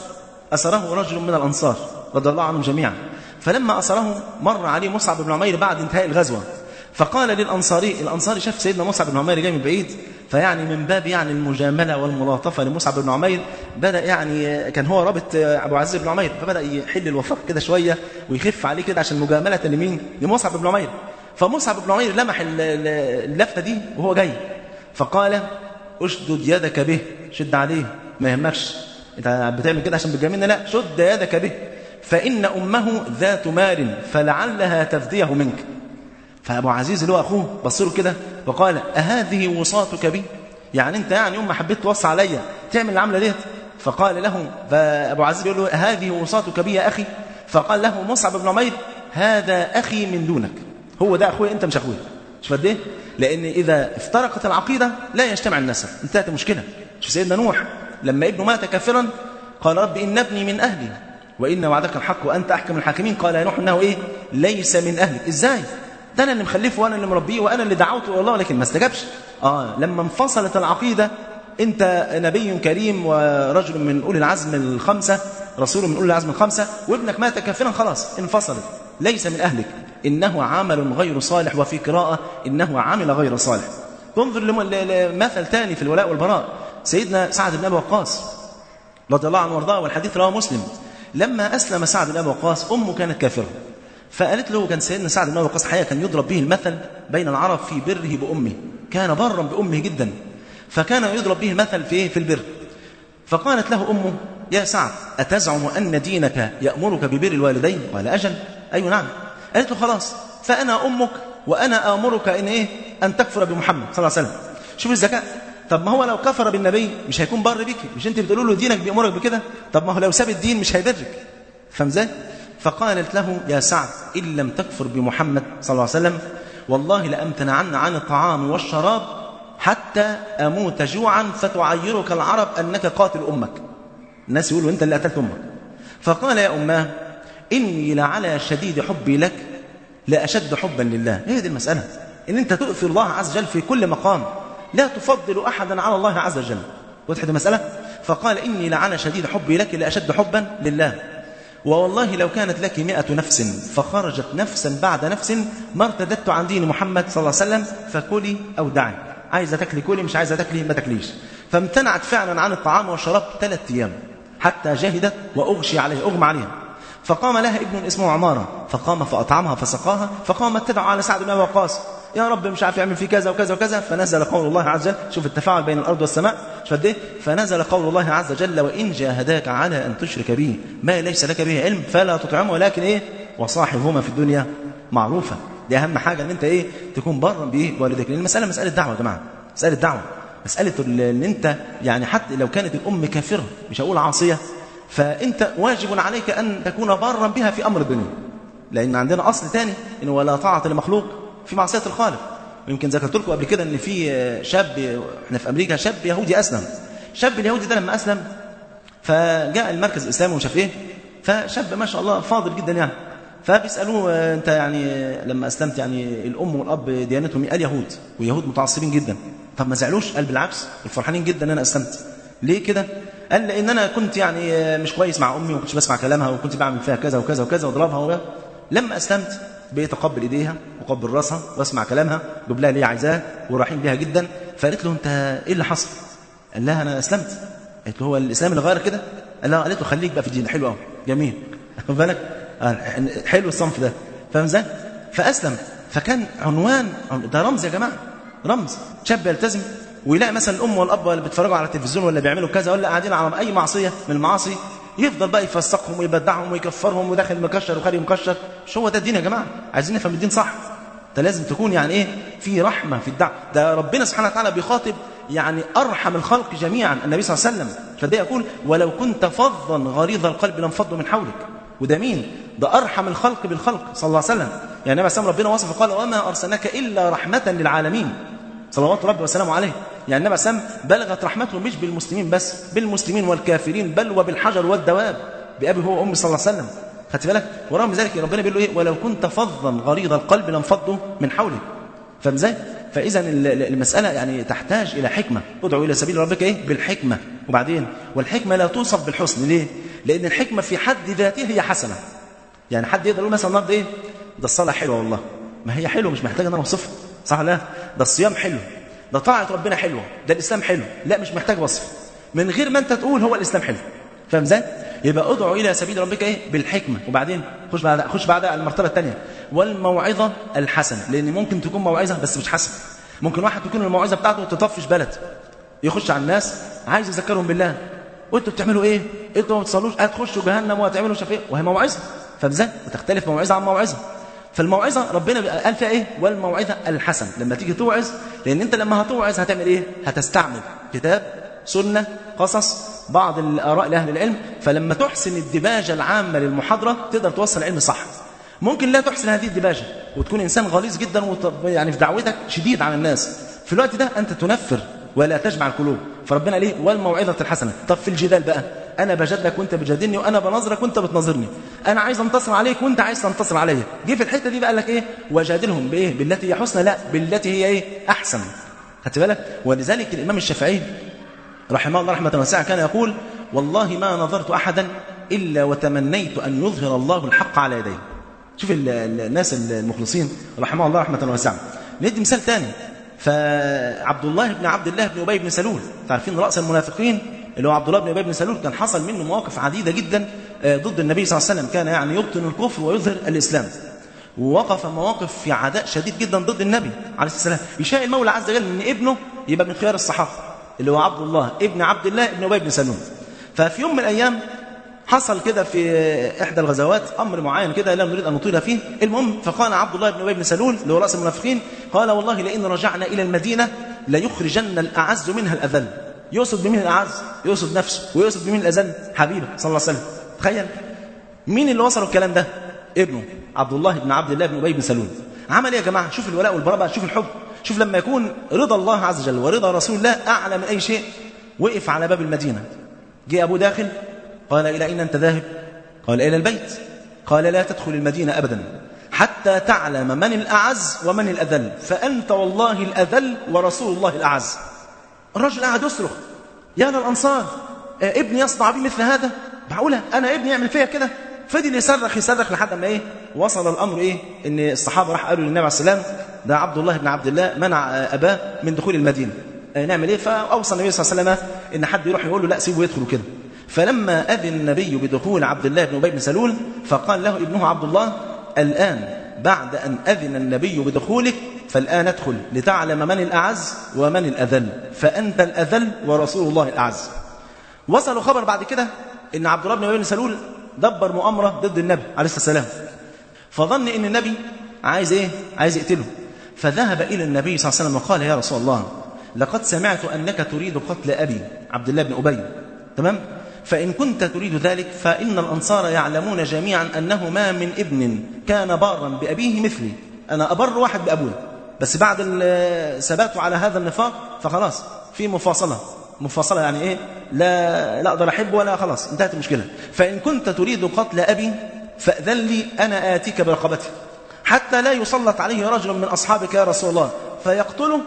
أسره رجل من الأنصار رضي الله عنهم جميعا. فلما أسره مر عليه مصعب بن عمير بعد انتهاء الغزوة، فقال للأنصاري، الأنصاري شاف سيدنا مصعب بن عمير جاي من بعيد، فيعني من باب يعني المجاملة والملاطفة لمصعب بن عمير بدأ يعني كان هو رابط أبو عزيز بن عمير، فبدأ يحل الوفاق كده شوية ويخف عليه كده عشان مجاملة لمين؟ لمصعب بن عمير. فمصعب بن عمير لمح اللفتة دي وهو جاي، فقال اشدد يدك به، شد عليه ما يهمكش، انت بتعمل كده عشان بتجاملنا؟ لا، شد يدك به فإن أمه ذات مال فلعلها تفديه منك. فأبو عزيز اللي هو أخوه بصره كده وقال أهذه وصاتك بي؟ يعني أنت يعني يوم ما حبيت توصى عليا تعمل العملة ديت؟ فقال له، فأبو عزيز يقول له هذه وصاتك بي يا أخي؟ فقال له مصعب بن عمير هذا أخي من دونك، هو ده أخوي أنت مش أخوي. شوف قد إيه؟ لأن إذا افترقت العقيدة لا يجتمع النسب، انتهت المشكلة. شوف سيدنا نوح لما ابنه مات كافرا قال رب إن ابني من أهلي وإن وعدك الحق وأنت أحكم الحاكمين. قال يا نوح إنه إيه؟ ليس من أهلك. إزاي؟ ده أنا اللي مخلفه وأنا اللي مربيه وأنا اللي دعوته إلى الله، لكن ما استجابش. لما انفصلت العقيدة، أنت نبي كريم ورجل من أولي العزم الخمسة، رسول من أولي العزم الخمسة، وابنك مات كافرا، خلاص انفصلت، ليس من أهلك، إنه عمل غير صالح، وفي قراءة إنه عمل غير صالح. تنظر لمثل ثاني في الولاء والبراء، سيدنا سعد بن أبي وقاص رضي الله عنه وارضاه، والحديث رواه مسلم. لما أسلم سعد بن أبي وقاص أمه كانت كافرة، فقالت له، كان سيدنا سعد بن أبي وقاص حقيقة كان يضرب به المثل بين العرب في بره بأمه، كان برا بأمه جدا، فكان يضرب به المثل في البر. فقالت له أمه يا سعد أتزعم أن دينك يأمرك ببر الوالدين؟ قال أجل، أي نعم. قالت له خلاص فأنا أمك وأنا آمرك أن تكفر بمحمد صلى الله عليه وسلم. شوف الذكاء. طب ما هو لو كفر بالنبي مش هيكون بر بك، مش انت بتقولوا له دينك بيأمرك بكده؟ طب ما هو لو ساب الدين مش هيبرك، فهم ازاي؟ فقالت له يا سعد إن لم تكفر بمحمد صلى الله عليه وسلم والله لأمتنعن عن الطعام والشراب حتى أموت جوعا فتعيرك العرب أنك قاتل أمك، الناس يقولوا أنت اللي قتلت أمك. فقال يا أماه إني لعلى شديد حبي لك لأشد حبا لله. هي دي المسألة، إن أنت تؤثر الله عز وجل في كل مقام، لا تفضل أحدا على الله عز وجل. وضحت المسألة؟ فقال إني لعلى شديد حبي لك لأشد حبا لله، ووالله لو كانت لك 100 نفس فخرجت نفسا بعد نفس ما ارتدت عن دين محمد صلى الله عليه وسلم فكلي أو دعي، عايزة تاكلي كلي، مش عايزة تاكلي ما تاكليش. فامتنعت فعلا عن الطعام والشراب 3 أيام حتى جهدت وأغشي عليها، أغمى عليها. فقام لها ابن اسمه عمارة فقام فأطعمها فسقاها، فقامت تدعو على سعد بن أبي وقاص يا رب مش عارف يعمل في كذا وكذا وكذا. فنزل قول الله عز وجل، شوف التفاعل بين الأرض والسماء، شوف قد ايه. فنزل قول الله عز وجل وإن جاهداك على أن تشرك به ما ليس لك به علم فلا تطعمه ولكن وصاحبهما في الدنيا معروفة. دي أهم حاجة، أن أنت تكون برا بوالدك، لأن المسألة مسألة دعوة يا جماعة، مسألة دعوة، مسألة أن أنت يعني حتى لو كانت الأم كافرة مش هقول عاصية، فأنت واجب عليك أن تكون برا بها في أمر الدنيا، لأن عندنا أصل ثاني إنه ولا طاعة لمخلوق في معصية الخالق. ويمكن ذكرت لكم قبل كده إن في شاب إحنا في أمريكا، شاب يهودي أسلم. شاب اليهودي ده لما أسلم فجاء المركز الإسلامي وشاف فشاب ما شاء الله فاضل جدا يعني، فبيسألوه أنت يعني لما أسلمت يعني الأم والأب ديانتهم اليهود ويهود متعصبين جدا، طب ما زعلوش؟ قال بالعكس الفرحانين جدا أن أنا أسلمت. ليه كده؟ قال لأن أنا كنت يعني مش كويس مع أمي وكنتش بسمع كلامها وكنت بعمل فيها كذا وكذا وكذا وضربها لما أسلمت بقيت أقبل إيديها وقبل راسها واسمع كلامها جب لها اللي هي عايزاه ورحيم بيها جدا. فقالت له أنت إيه اللي حصل؟ قال لها أنا أسلمت. قالت له هو الإسلام اللي غير كده؟ قالت له خليك بقى في الدين، حلو قوي جميل خد بالك حلو الصنف ده، فاهم ازاي؟ فأسلم. فكان عنوان ده رمز يا جماعة، رمز. شاب يلتزم ويلاقي مثلا الأم والأب اللي بيتفرجوا على التلفزيون ولا بيعملوا كذا ولا قاعدين على أي معصية من المعاصي يفضل بقى يفسقهم ويبدعهم ويكفرهم وداخل مكشر وخارج مكشر. مش هو ده الدين يا جماعة، عايزين نفهم الدين صح. انت لازم تكون يعني في رحمة في الدعوة. ده ربنا سبحانه وتعالى بيخاطب يعني أرحم الخلق جميعا النبي صلى الله عليه وسلم، فده يقول ولو كنت فظا غليظ القلب لانفضوا من حولك. وده مين؟ ده أرحم الخلق بالخلق صلى الله عليه وسلم. يعني النبي صلى الله عليه وسلم ربنا وصفه قال وما أرسلناك إلا رحمة للعالمين صلوات ربي وسلامه عليه. يعني النبي صلى الله عليه وسلم بلغت رحمته مش بالمسلمين بس، بالمسلمين والكافرين بل وبالحجر والدواب، بأبي هو وأمي صلى الله عليه وسلم. خدت بالك؟ ورغم ذلك ربنا بيقول له ولو كنت فظا غليظ القلب لانفضوا من حولك. فاهم ازاي؟ فإذا المسألة يعني تحتاج إلى حكمة. ادعو إلى سبيل ربك بالحكمة. وبعدين والحكمة لا توصف بالحسن. ليه؟ لأن الحكمة في حد ذاتها هي حسنة. يعني حد يقدر يقول مثلا النهارده ده الصلاة حلوة والله، ما هي حلوه مش محتاجه ان انا اوصفها، صح؟ لا ده الصيام حلو، ده طاعه ربنا حلوه، ده الاسلام حلو، لا مش محتاج وصف، من غير ما انت تقول هو الاسلام حلو. فاهم ازاي؟ يبقى ادعو الى سبيل ربك ايه؟ بالحكمه، وبعدين خش بعدها المرتبه الثانيه والموعظه الحسنه، لان ممكن تكون موعظه بس مش حسنه. ممكن واحد تكون الموعظه بتاعته تطفش بلد، يخش على الناس عايز يذكرهم بالله، وانتوا بتعملوا ايه؟ انتوا ما بتصلوش، هتخشوا جهنم وهتعملوا مش عارف ايه، وهي موعظه. فاهم ازاي؟ وتختلف موعظه عن موعظه. فالموعظه ربنا قال فيها ايه؟ والموعظه الحسنه. لما تيجي توعظ، لان انت لما هتوعظ هتعمل ايه؟ هتستعمل كتاب، سنه، قصص، بعض الاراء لاهل العلم. فلما تحسن الدباجه العامه للمحاضره تقدر توصل العلم صح. ممكن لا تحسن هذه الدباجه وتكون انسان غليظ جدا يعني في دعوتك شديد على الناس، في الوقت ده انت تنفر ولا تجمع القلوب. فربنا ليه؟ والموعظه الحسنه. طب في الجدال بقى، انا بجادلك وانت بتجادلني، وانا بنظرك وانت بتنظرني، انا عايز انتصر عليك وانت عايز تنتصر عليا، جه في الحته دي بقى لك ايه؟ وجادلهم بايه؟ بالتي هي حسنى، لا بالتي هي ايه؟ احسن. خدت بالك؟ ولذلك الامام الشافعي رحمه الله رحمه واسعه كان يقول: والله ما نظرت احدا الا وتمنيت ان يظهر الله الحق على يديه. شوف الناس المخلصين رحمه الله رحمه واسعه. ندي مثال ثاني، فعبد الله بن عبد الله بن ابي بن سلول، تعرفين راس المنافقين اللي هو عبد الله بن ابي بن سلول، كان حصل منه مواقف عديده جدا ضد النبي صلى الله عليه وسلم، كان يعني يبطن الكفر ويظهر الاسلام، ووقف مواقف في عداء شديد جدا ضد النبي عليه الصلاه والسلام. يشاء المولى عز وجل ان ابنه يبقى من خيار الصحابه، اللي هو عبد الله ابن عبد الله ابن ابي بن سلول. ففي يوم من الايام حصل كده في احدى الغزوات امر معين كده لا نريد ان نطيل فيه. المهم فقال عبد الله بن ابي بن سلول اللي هو راس المنافقين، قال: والله لئن رجعنا الى المدينه ليخرجن الاعز منها الاذل. يقصد بمين الاعز؟ يقصد نفسه، ويقصد بمين الاذل؟ حبيبه صلى الله عليه وسلم. تخيل مين اللي وصلوا الكلام ده؟ ابنه عبد الله بن عبد الله بن ابي بن سلول. عمل ايه يا جماعه؟ شوف الولاء والبراء بقى، شوف الحب، شوف لما يكون رضا الله عز وجل ورضا رسول الله اعلى من اي شيء. وقف على باب المدينه، جاء ابوه داخل، قال: الى اين انت ذاهب؟ قال: الى البيت. قال: لا تدخل المدينه ابدا حتى تعلم من الاعز ومن الاذل، فانت والله الاذل ورسول الله الاعز. الرجل قاعد يصرخ: يا للانصار، ابني يصنع بي مثل هذا؟ معقوله انا ابني يعمل فيا كده؟ فضل يصرخ لحد ما ايه؟ وصل الامر ايه؟ ان الصحابه راح قالوا للنبي عليه السلام: ده عبد الله بن عبد الله منع اباه من دخول المدينه، نعمل ايه؟ فاوصى النبي صلى الله عليه وسلم ان حد يروح يقول له: لا سيبه يدخل كده. فلما اذن النبي بدخول عبد الله بن ابي بن سلول، فقال له ابنه عبد الله: الان بعد ان اذن النبي بدخولك فالان ادخل لتعلم من الاعز ومن الاذل، فانت الاذل ورسول الله الاعز. وصلوا خبر بعد كده ان عبد الله بن ابي بن سلول دبر مؤامره ضد النبي عليه الصلاه والسلام، فظن ان النبي عايز ايه؟ عايز يقتله. فذهب الى النبي صلى الله عليه وسلم وقال: يا رسول الله، لقد سمعت انك تريد قتل ابي عبد الله بن ابي، تمام؟ فإن كنت تريد ذلك فإن الأنصار يعلمون جميعا أنه ما من ابن كان بارا بأبيه مثلي، أنا أبر واحد بأبوه، بس بعد ثباته على هذا النفاق فخلاص في مفاصلة يعني إيه؟ لا أقدر أحبه ولا، خلاص انتهت المشكلة. فإن كنت تريد قتل أبي فأذن لي أنا آتيك برقبته حتى لا يسلط عليه رجل من أصحابك يا رسول الله فيقتله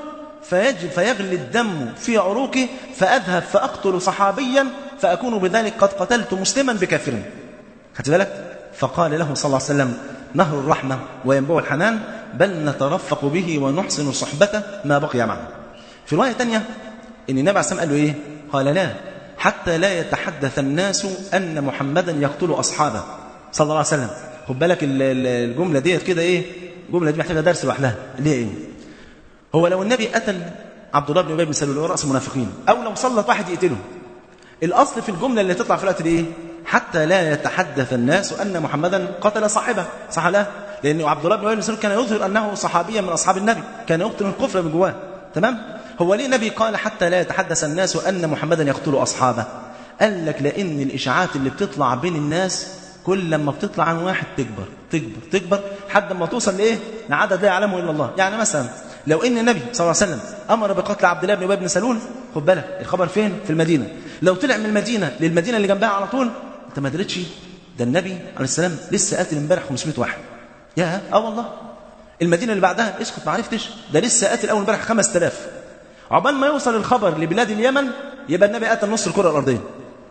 فيغلي الدم في عروقي، فأذهب فأقتل صحابيا فأكون بذلك قد قتلت مسلما بكافر. خدت بالك؟ فقال له صلى الله عليه وسلم: نهر الرحمة وينبوع الحنان، بل نترفق به ونحسن صحبته ما بقي معنا. في رواية تانية إن النبي عليه الصلاة والسلام قال له إيه؟ قال: لا، حتى لا يتحدث الناس أن محمدا يقتل أصحابه صلى الله عليه وسلم. خد بالك الجملة ديت كده إيه؟ الجملة دي محتاجة درس لوحدها. ليه إيه؟ هو لو النبي قتل عبد الله بن ابي بن سلول رأس المنافقين، او لو سلط واحد يقتله، الاصل في الجمله اللي تطلع في الوقت دي ايه؟ حتى لا يتحدث الناس ان محمدا قتل صاحبه، صح لا؟ لان عبد الله بن ابي بن سلول كان يظهر انه صحابيا من اصحاب النبي، كان يقتل الكفر من جواه، تمام؟ هو ليه النبي قال حتى لا يتحدث الناس ان محمدا يقتل اصحابه؟ قال لك لان الاشاعات اللي بتطلع بين الناس كل لما بتطلع عن واحد تكبر حد ما توصل لايه؟ لعدد لا يعلمه الا الله. يعني مثلا لو ان النبي صلى الله عليه وسلم امر بقتل عبد الله بن ابي بن سلول، خد بالك الخبر فين؟ في المدينه. لو طلع من المدينه للمدينه اللي جنبها على طول، انت ما درتش ده النبي عليه السلام لسه قاتل امبارح 500 واحد. يا والله المدينه اللي بعدها اسكت ما عرفتش، ده لسه قاتل اول امبارح 5000. عقبال ما يوصل الخبر لبلاد اليمن يبقى النبي قتل نص الكره الارضيه.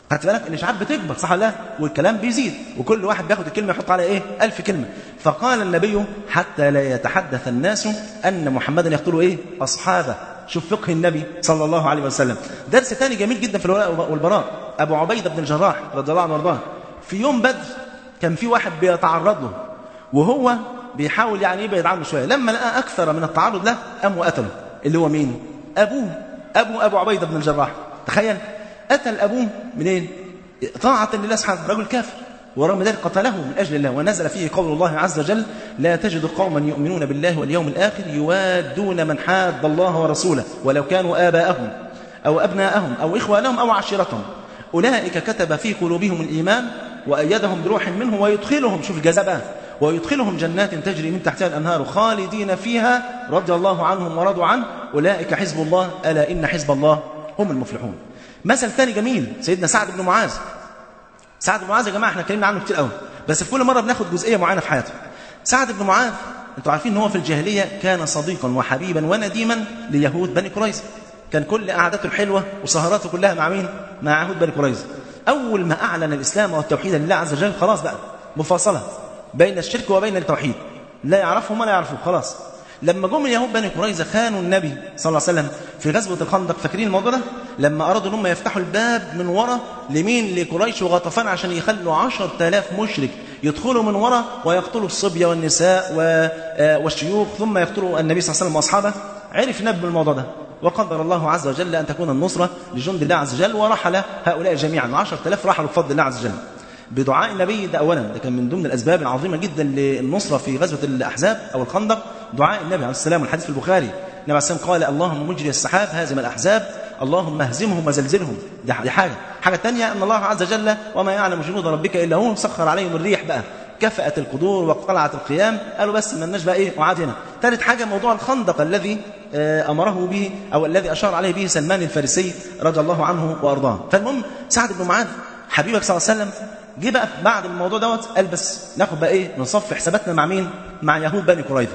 خدت بالك الإشاعات بتكبر صح ولا لا؟ والكلام بيزيد، وكل واحد بياخد الكلمة يحط عليها إيه 1000 كلمة. فقال النبي حتى لا يتحدث الناس أن محمدا يقتل إيه أصحابه. شوف فقه النبي صلى الله عليه وسلم. درس ثاني جميل جدا في الولاء والبراء. أبو عبيدة بن الجراح رضي الله عنه وارضاه، في يوم بدر كان في واحد بيتعرض له وهو بيحاول يعني يبعد عنه شوية، لما لقى أكثر من التعرض له قام وقتله. اللي هو مين؟ أبوه، أبو عبيدة بن الجراح. تخيل قتل أبوه منين؟ طاعة لله سبحانه، رجل كافر، ورغم ذلك قتله من أجل الله. ونزل فيه قول الله عز وجل لا تجد قوما يؤمنون بالله واليوم الآخر يوادون من حاد الله ورسوله ولو كانوا آباءهم أو أبناءهم أو إخوانهم أو عشيرتهم أولئك كتب في قلوبهم الإيمان وأيدهم بروح منه ويدخلهم، شوف الجزاء بقى، ويدخلهم جنات تجري من تحتها الأنهار خالدين فيها رضي الله عنهم ورضوا عنه أولئك حزب الله ألا إن حزب الله هم المفلحون. مثل ثاني جميل سيدنا سعد بن معاذ. سعد بن معاذ يا جماعة احنا اتكلمنا عنه كتير قوي، بس في كل مرة بناخد جزئية معينة في حياته. سعد بن معاذ انتوا عارفين ان هو في الجاهلية كان صديقا وحبيبا ونديما ليهود بني قريظة، كان كل قعداته الحلوة وسهراته كلها مع مين؟ مع يهود بني قريظة. أول ما أعلن الإسلام والتوحيد لله عز وجل خلاص بقى مفاصلة بين الشرك وبين التوحيد، لا يعرفهم ولا يعرفوه خلاص. لما جم اليهود بني قريظة خانوا النبي صلى الله عليه وسلم في غزوة الخندق، فاكرين الموضوع ده؟ لما أرادوا أنهم يفتحوا الباب من وراء لمين؟ لقريش وغطفان، عشان يخلوا 10,000 مشرك يدخلوا من وراء ويقتلوا الصبية والنساء والشيوخ، ثم يقتلوا النبي صلى الله عليه وسلم وأصحابه. عرف النبي بالموضوع ده، وقدر الله عز وجل أن تكون النصرة لجند الله عز وجل، ورحل هؤلاء جميعا 10,000 رحلوا بفضل الله عز وجل بدعاء النبي. ده أولا ده كان من ضمن الأسباب العظيمة جدا للنصرة في غزوة الأحزاب أو الخندق، دعاء النبي عليه السلام. والحديث في البخاري النبي عليه السلام قال اللهم مجري السحاب هازم الأحزاب اللهم اهزمهم وزلزلهم. دي حاجة الثانية أن الله عز وجل وما يعلم جنود ربك إلا هو سخر عليهم الريح بقى كفأت القدور وقلعت القيام، قالوا بس ما لناش بقى إيه وعاد هنا. ثالث حاجة موضوع الخندق الذي أمره به أو الذي أشار عليه به سلمان الفارسي رضي الله عنه وأرضاه. فالمهم سعد بن معاذ حبيبك صلى الله عليه وسلم جه بقى بعد الموضوع دوت قال بس ناخد بقى إيه نصفي حساباتنا مع مين؟ مع يهود بني قريظة.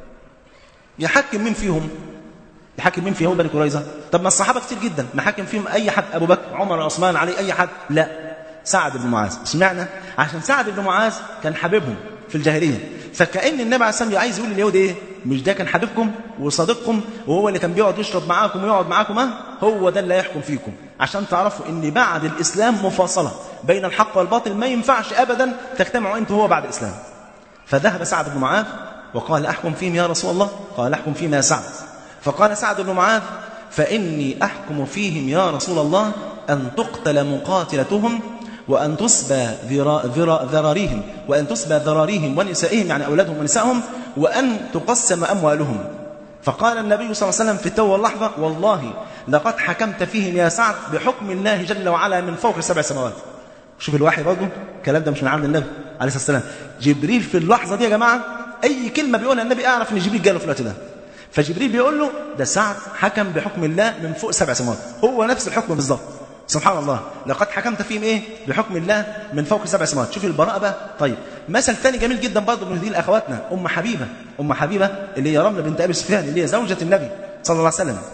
يحكم مين فيهم؟ يحكم مين في يهود بني قريظة؟ طب ما الصحابة كتير جدا، نحكم فيهم أي حد، أبو بكر عمر عثمان علي أي حد؟ لا، سعد بن معاذ. سمعنا عشان سعد بن معاذ كان حبيبهم في الجاهلية، فكأن النبي عليه السلام عايز يقول لليهود ايه؟ مش ده كان حبيبكم وصديقكم وهو اللي كان بيقعد يشرب معاكم ويقعد معاكم، هو ده اللي هيحكم فيكم، عشان تعرفوا ان بعد الإسلام مفاصلة بين الحق والباطل، ما ينفعش أبدا تجتمعوا انتوا هو بعد الإسلام. فذهب سعد بن معاذ وقال أحكم فيهم يا رسول الله؟ قال أحكم فيهم يا سعد. فقال سعد بن معاذ فإني أحكم فيهم يا رسول الله أن تقتل مقاتلتهم وأن تسبى ذراريهم وأن تسبى ذراريهم ونسائهم، يعني أولادهم ونسائهم، وأن تقسم أموالهم. فقال النبي صلى الله عليه وسلم في التو واللحظة والله لقد حكمت فيهم يا سعد بحكم الله جل وعلا من فوق 7 سماوات. شوف الوحي برضه الكلام ده مش من عند النبي عليه الصلاة والسلام، جبريل في اللحظة دي يا جماعة أي كلمة بيقولها النبي أعرف أن جبريل جاله في الوقت ده. فجبريل بيقول له ده سعد حكم بحكم الله من فوق 7 سماوات، هو نفس الحكم بالظبط. سبحان الله، لقد حكمت فيهم ايه؟ بحكم الله من فوق 7 سماوات. شوف البراءة بقى. طيب مثل ثاني جميل جدا برضه من هذه اخواتنا ام حبيبه اللي هي رمله بنت ابي سفيان اللي هي زوجة النبي صلى الله عليه وسلم،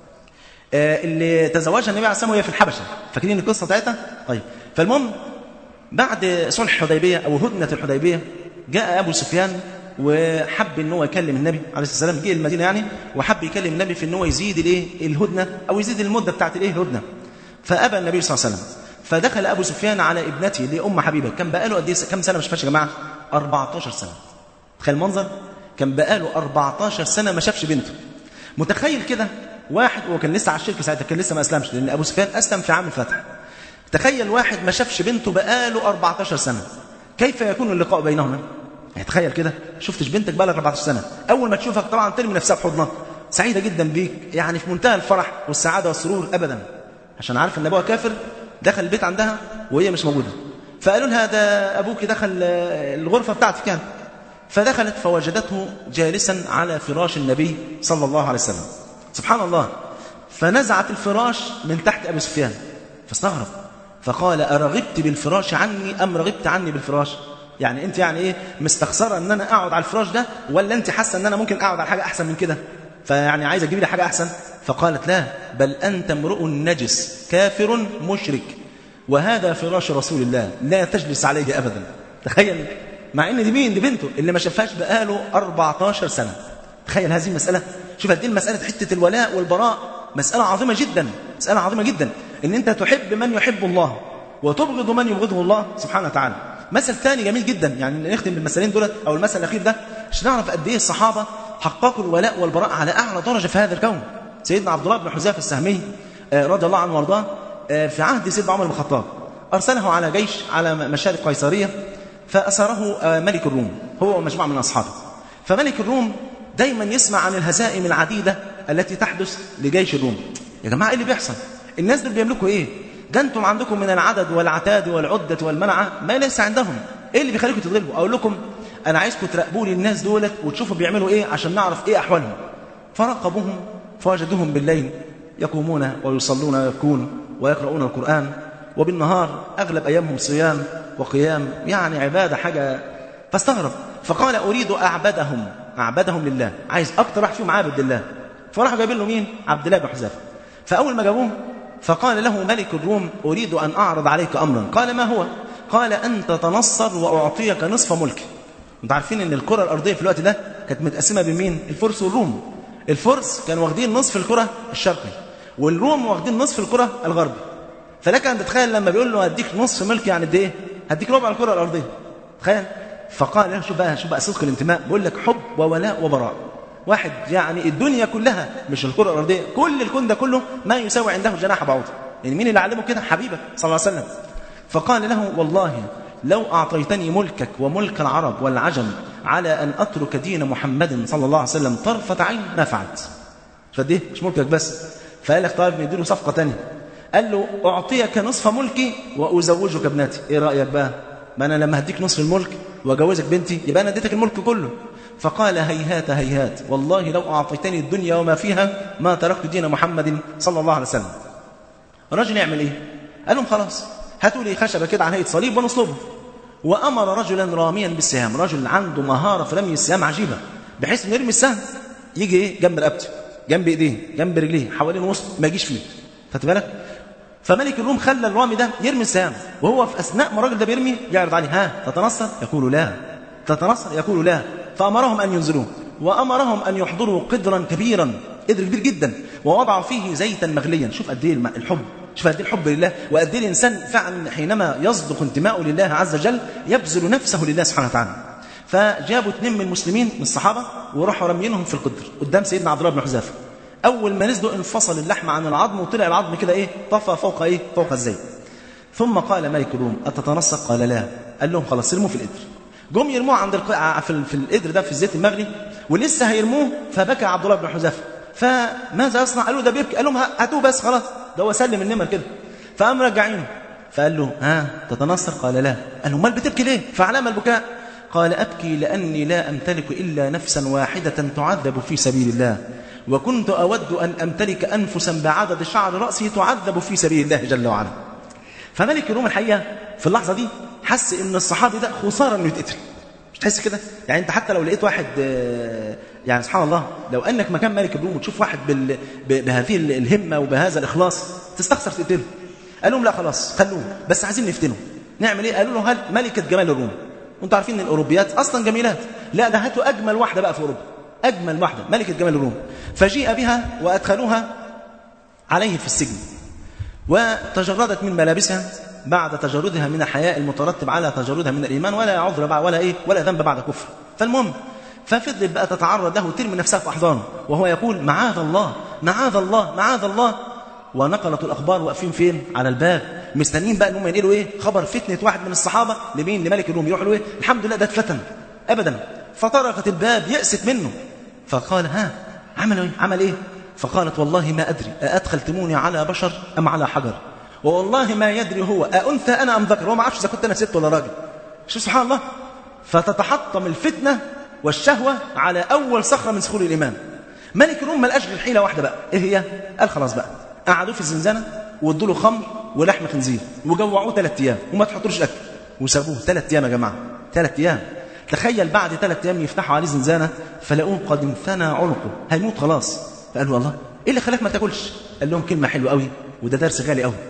اللي تزوجها النبي عليه الصلاه والسلام وهي في الحبشه. فاكرين القصه بتاعتها؟ طيب فالمهم بعد صلح الحديبيه او هدنه الحديبيه جاء ابو سفيان وحب ان هو يكلم النبي عليه الصلاه والسلام، جه المدينه يعني وحب يكلم النبي في ان هو يزيد الايه الهدنه او يزيد المده بتاعت الايه الهدنه. فأبى النبي صلى الله عليه وسلم. فدخل أبو سفيان على ابنته اللي أم حبيبة، كان بقاله قد ايه كم سنة؟ مش فاش يا جماعة، 14 سنة. تخيل المنظر، كان بقاله 14 سنة ما شافش بنته. متخيل كده واحد، وكان لسه على الشرك ساعتها، كان لسه ما أسلمش لأن أبو سفيان أسلم في عام الفتح. تخيل واحد ما شافش بنته بقاله 14 سنة، كيف يكون اللقاء بينهما؟ يعني تخيل كده، شفتش بنتك بقالك 14 سنة، أول ما تشوفك طبعا ترمي نفسها في حضنك، سعيدة جدا بيك، يعني في منتهى الفرح والسعادة والسرور أبدا، عشان عارف ان ابوها كافر. دخل البيت عندها وهي مش موجوده، فقالوا لها ده ابوك دخل الغرفه بتاعتك يعني. فدخلت فوجدته جالسا على فراش النبي صلى الله عليه وسلم. سبحان الله، فنزعت الفراش من تحت ابي سفيان فاستغرب، فقال أرغبت بالفراش عني أم رغبت عني بالفراش؟ يعني انت يعني ايه مستخسره ان انا اقعد على الفراش ده، ولا انت حاسه ان انا ممكن اقعد على حاجه احسن من كده؟ فيعني عايزه تجيبي لي حاجه احسن. فقالت لا، بل انت امرؤ نجس كافر مشرك، وهذا فراش رسول الله لا تجلس عليه أبدا. تخيل، مع ان دي مين؟ دي بنته اللي ما شافهاش بقاله 14 سنة. تخيل هذه المسألة. شوف قد ايه المسألة، حتة الولاء والبراء مسألة عظيمة جدا، مسألة عظيمة جدا، ان انت تحب من يحب الله وتبغض من يبغضه الله سبحانه وتعالى. مثل ثاني جميل جدا، يعني نختم بالمثلين دولت او المثل الأخير ده عشان نعرف قد ايه الصحابة حققوا الولاء والبراء على أعلى درجة في هذا الكون. سيدنا عبد الله بن حذافة السهمي رضي الله عنه وارضاه في عهد سيدنا عمر بن الخطاب أرسله على جيش على مشارق قيصرية، فأسره ملك الروم هو ومجموعة من أصحابه. فملك الروم دايما يسمع عن الهزائم العديدة التي تحدث لجيش الروم. يا جماعة إيه اللي بيحصل؟ الناس دول بيملكوا إيه؟ ده أنتم عندكم من العدد والعتاد والعدة والمنعة ما ليس عندهم. إيه اللي بيخليكم تتغلبوا؟ أقول لكم أنا عايزكم تراقبوا لي الناس دولت وتشوفوا بيعملوا إيه عشان نعرف إيه أحوالهم. فراقبوهم فوجدوهم بالليل يقومون ويصلون ويبكون ويقرؤون القرآن، وبالنهار أغلب أيامهم صيام وقيام، يعني عبادة حاجة. فاستغرب فقال أريد أعبدهم لله، عايز أكتر واحد فيهم عابد لله. فراح جايبين له مين؟ عبد الله بن حذافة. فأول ما جابوه فقال له ملك الروم أريد أن أعرض عليك أمرا. قال ما هو؟ قال أن تتنصر وأعطيك نصف ملكي. انتوا عارفين ان الكرة الأرضية في الوقت ده كانت متقسمة بين مين؟ الفرس والروم. الفرس كانوا واخدين نصف الكرة الشرقي، والروم واخدين نصف الكرة الغربي. فلك أن تتخيل لما بيقول له هديك نصف ملك يعني قد ايه؟ هديك ربع الكرة الأرضية. تخيل. فقال له شوف بقى صدق الانتماء، بيقول لك حب وولاء وبراء. واحد يعني الدنيا كلها مش الكرة الأرضية، كل الكون ده كله ما يساوي عنده جناح بعوضة. يعني مين اللي علمه كده؟ حبيبك صلى الله عليه وسلم. فقال له والله لو أعطيتني ملكك وملك العرب والعجم على أن أترك دين محمد صلى الله عليه وسلم طرفة عين ما فعلت. فديه مش ملكك بس. فقال لك طيب نديله صفقة تانية. قال له أعطيك نصف ملكي وأزوجك ابنتي. إيه رأيك بقى؟ ما أنا لما هديك نصف الملك وأجوزك بنتي يبقى أنا اديتك الملك كله. فقال هيهات هيهات، والله لو أعطيتني الدنيا وما فيها ما تركت دين محمد صلى الله عليه وسلم. الرجل يعمل إيه؟ قال لهم خلاص هاتوا لي خشبة كده على هيئة صليب ونصلبه. وأمر رجلا راميا بالسهام، رجل عنده مهارة في رمي السهام عجيبة، بحيث إنه يرمي السهم يجي إيه؟ جنب رقبته، جنب إيديه، جنب رجليه، حوالين وسط ما يجيش فيه. خدت بالك؟ فملك الروم خلى الرامي ده يرمي السهام، وهو في أثناء ما الراجل ده بيرمي يعرض عليه ها تتنصر؟ يقول لا. تتنصر؟ يقول لا. فأمرهم أن ينزلوه، وأمرهم أن يحضروا قدرا كبيرا، قدر كبير جدا، ووضعوا فيه زيتا مغليا. شوف قد ايه الحب، شوف قد ايه الحب لله، وقد ايه الإنسان فعلا حينما يصدق انتماؤه لله عز وجل يبذل نفسه لله سبحانه وتعالى. فجابوا 2 من المسلمين من الصحابة وراحوا رمينهم في القدر قدام سيدنا عبد الله بن حذافة. أول ما نزلوا انفصل اللحم عن العظم وطلع العظم كده إيه؟ طفى فوق إيه؟ فوق الزيت. ثم قال ملك الروم أتتنصر؟ قال لا. قال لهم خلاص سلموا في القدر. جم يرموه عند في القدر ده في الزيت المغلي، ولسه هيرموه فبكى عبد الله بن حذافة. فماذا يصنع؟ قالوا ده بيبكي. قال لهم هاتوه بس خلاص، ده هو سلم النمر كده. فقام رجعينه. فقال له ها تتنصر؟ قال لا. قال له امال بتبكي ليه؟ فعلام البكاء؟ قال أبكي لأني لا أمتلك إلا نفسا واحدة تعذب في سبيل الله، وكنت أود أن أمتلك أنفسا بعدد شعر رأسي تعذب في سبيل الله جل وعلا. فملك الروم الحقيقة في اللحظة دي حس إن الصحابي ده خسارة إنه يتقتل. مش تحس كده؟ يعني أنت حتى لو لقيت واحد، يعني سبحان الله، لو أنك مكان ملك الروم وتشوف واحد بهذه الهمة وبهذا الإخلاص تستخسر تقتله. قال لهم لا خلاص خلوه، بس عايزين نفتنه. نعمل إيه؟ قالوا له هل ملكة جمال الروم، وانتوا عارفين ان الاوروبيات اصلا جميلات، لا ده هاتوا اجمل واحده بقى في اوروبا، اجمل واحده ملكه جمال الروم. فجيء بها وادخلوها عليه في السجن، وتجردت من ملابسها بعد تجردها من الحياء المترتب على تجردها من الايمان، ولا عذر ولا ايه ولا ذنب بعد كفر. فالمهم ففضلت بقى تتعرض له وترمي نفسها في احضانه وهو يقول معاذ الله معاذ الله معاذ الله. ونقلت الاخبار واقفين فين؟ على الباب مستنيين بقى انهم ينقلوا ايه؟ خبر فتنه واحد من الصحابه لمين؟ لملك الروم. يروحوا له ايه؟ الحمد لله ده اتفتن ابدا. فطرقت الباب يأست منه، فقال ها عمل ايه؟ فقالت والله ما ادري أدخلتموني على بشر ام على حجر، والله ما يدري هو أأنثى انا ام ذكر. هو ما عرفش اذا كنت انا ست ولا راجل. شوف سبحان الله. فتتحطم الفتنه والشهوه على اول صخره من صخور الايمان. ملك الروم ما لقاش غير حيله واحده بقى، ايه هي؟ قال خلاص بقى. قعدوه في الزنزانه وادوا له خمر ولحم خنزير وجوعوه 3 ايام وما تحطوش اكل وسابوه 3 ايام يا جماعه. 3 ايام. تخيل بعد 3 ايام يفتحوا عليه زنزانه فلاقوه قد انثنى عنقه، هيموت خلاص. فقالوا الله ايه اللي خلاك ما تاكلش؟ قال لهم كلمه حلوه قوي وده درس غالي قوي.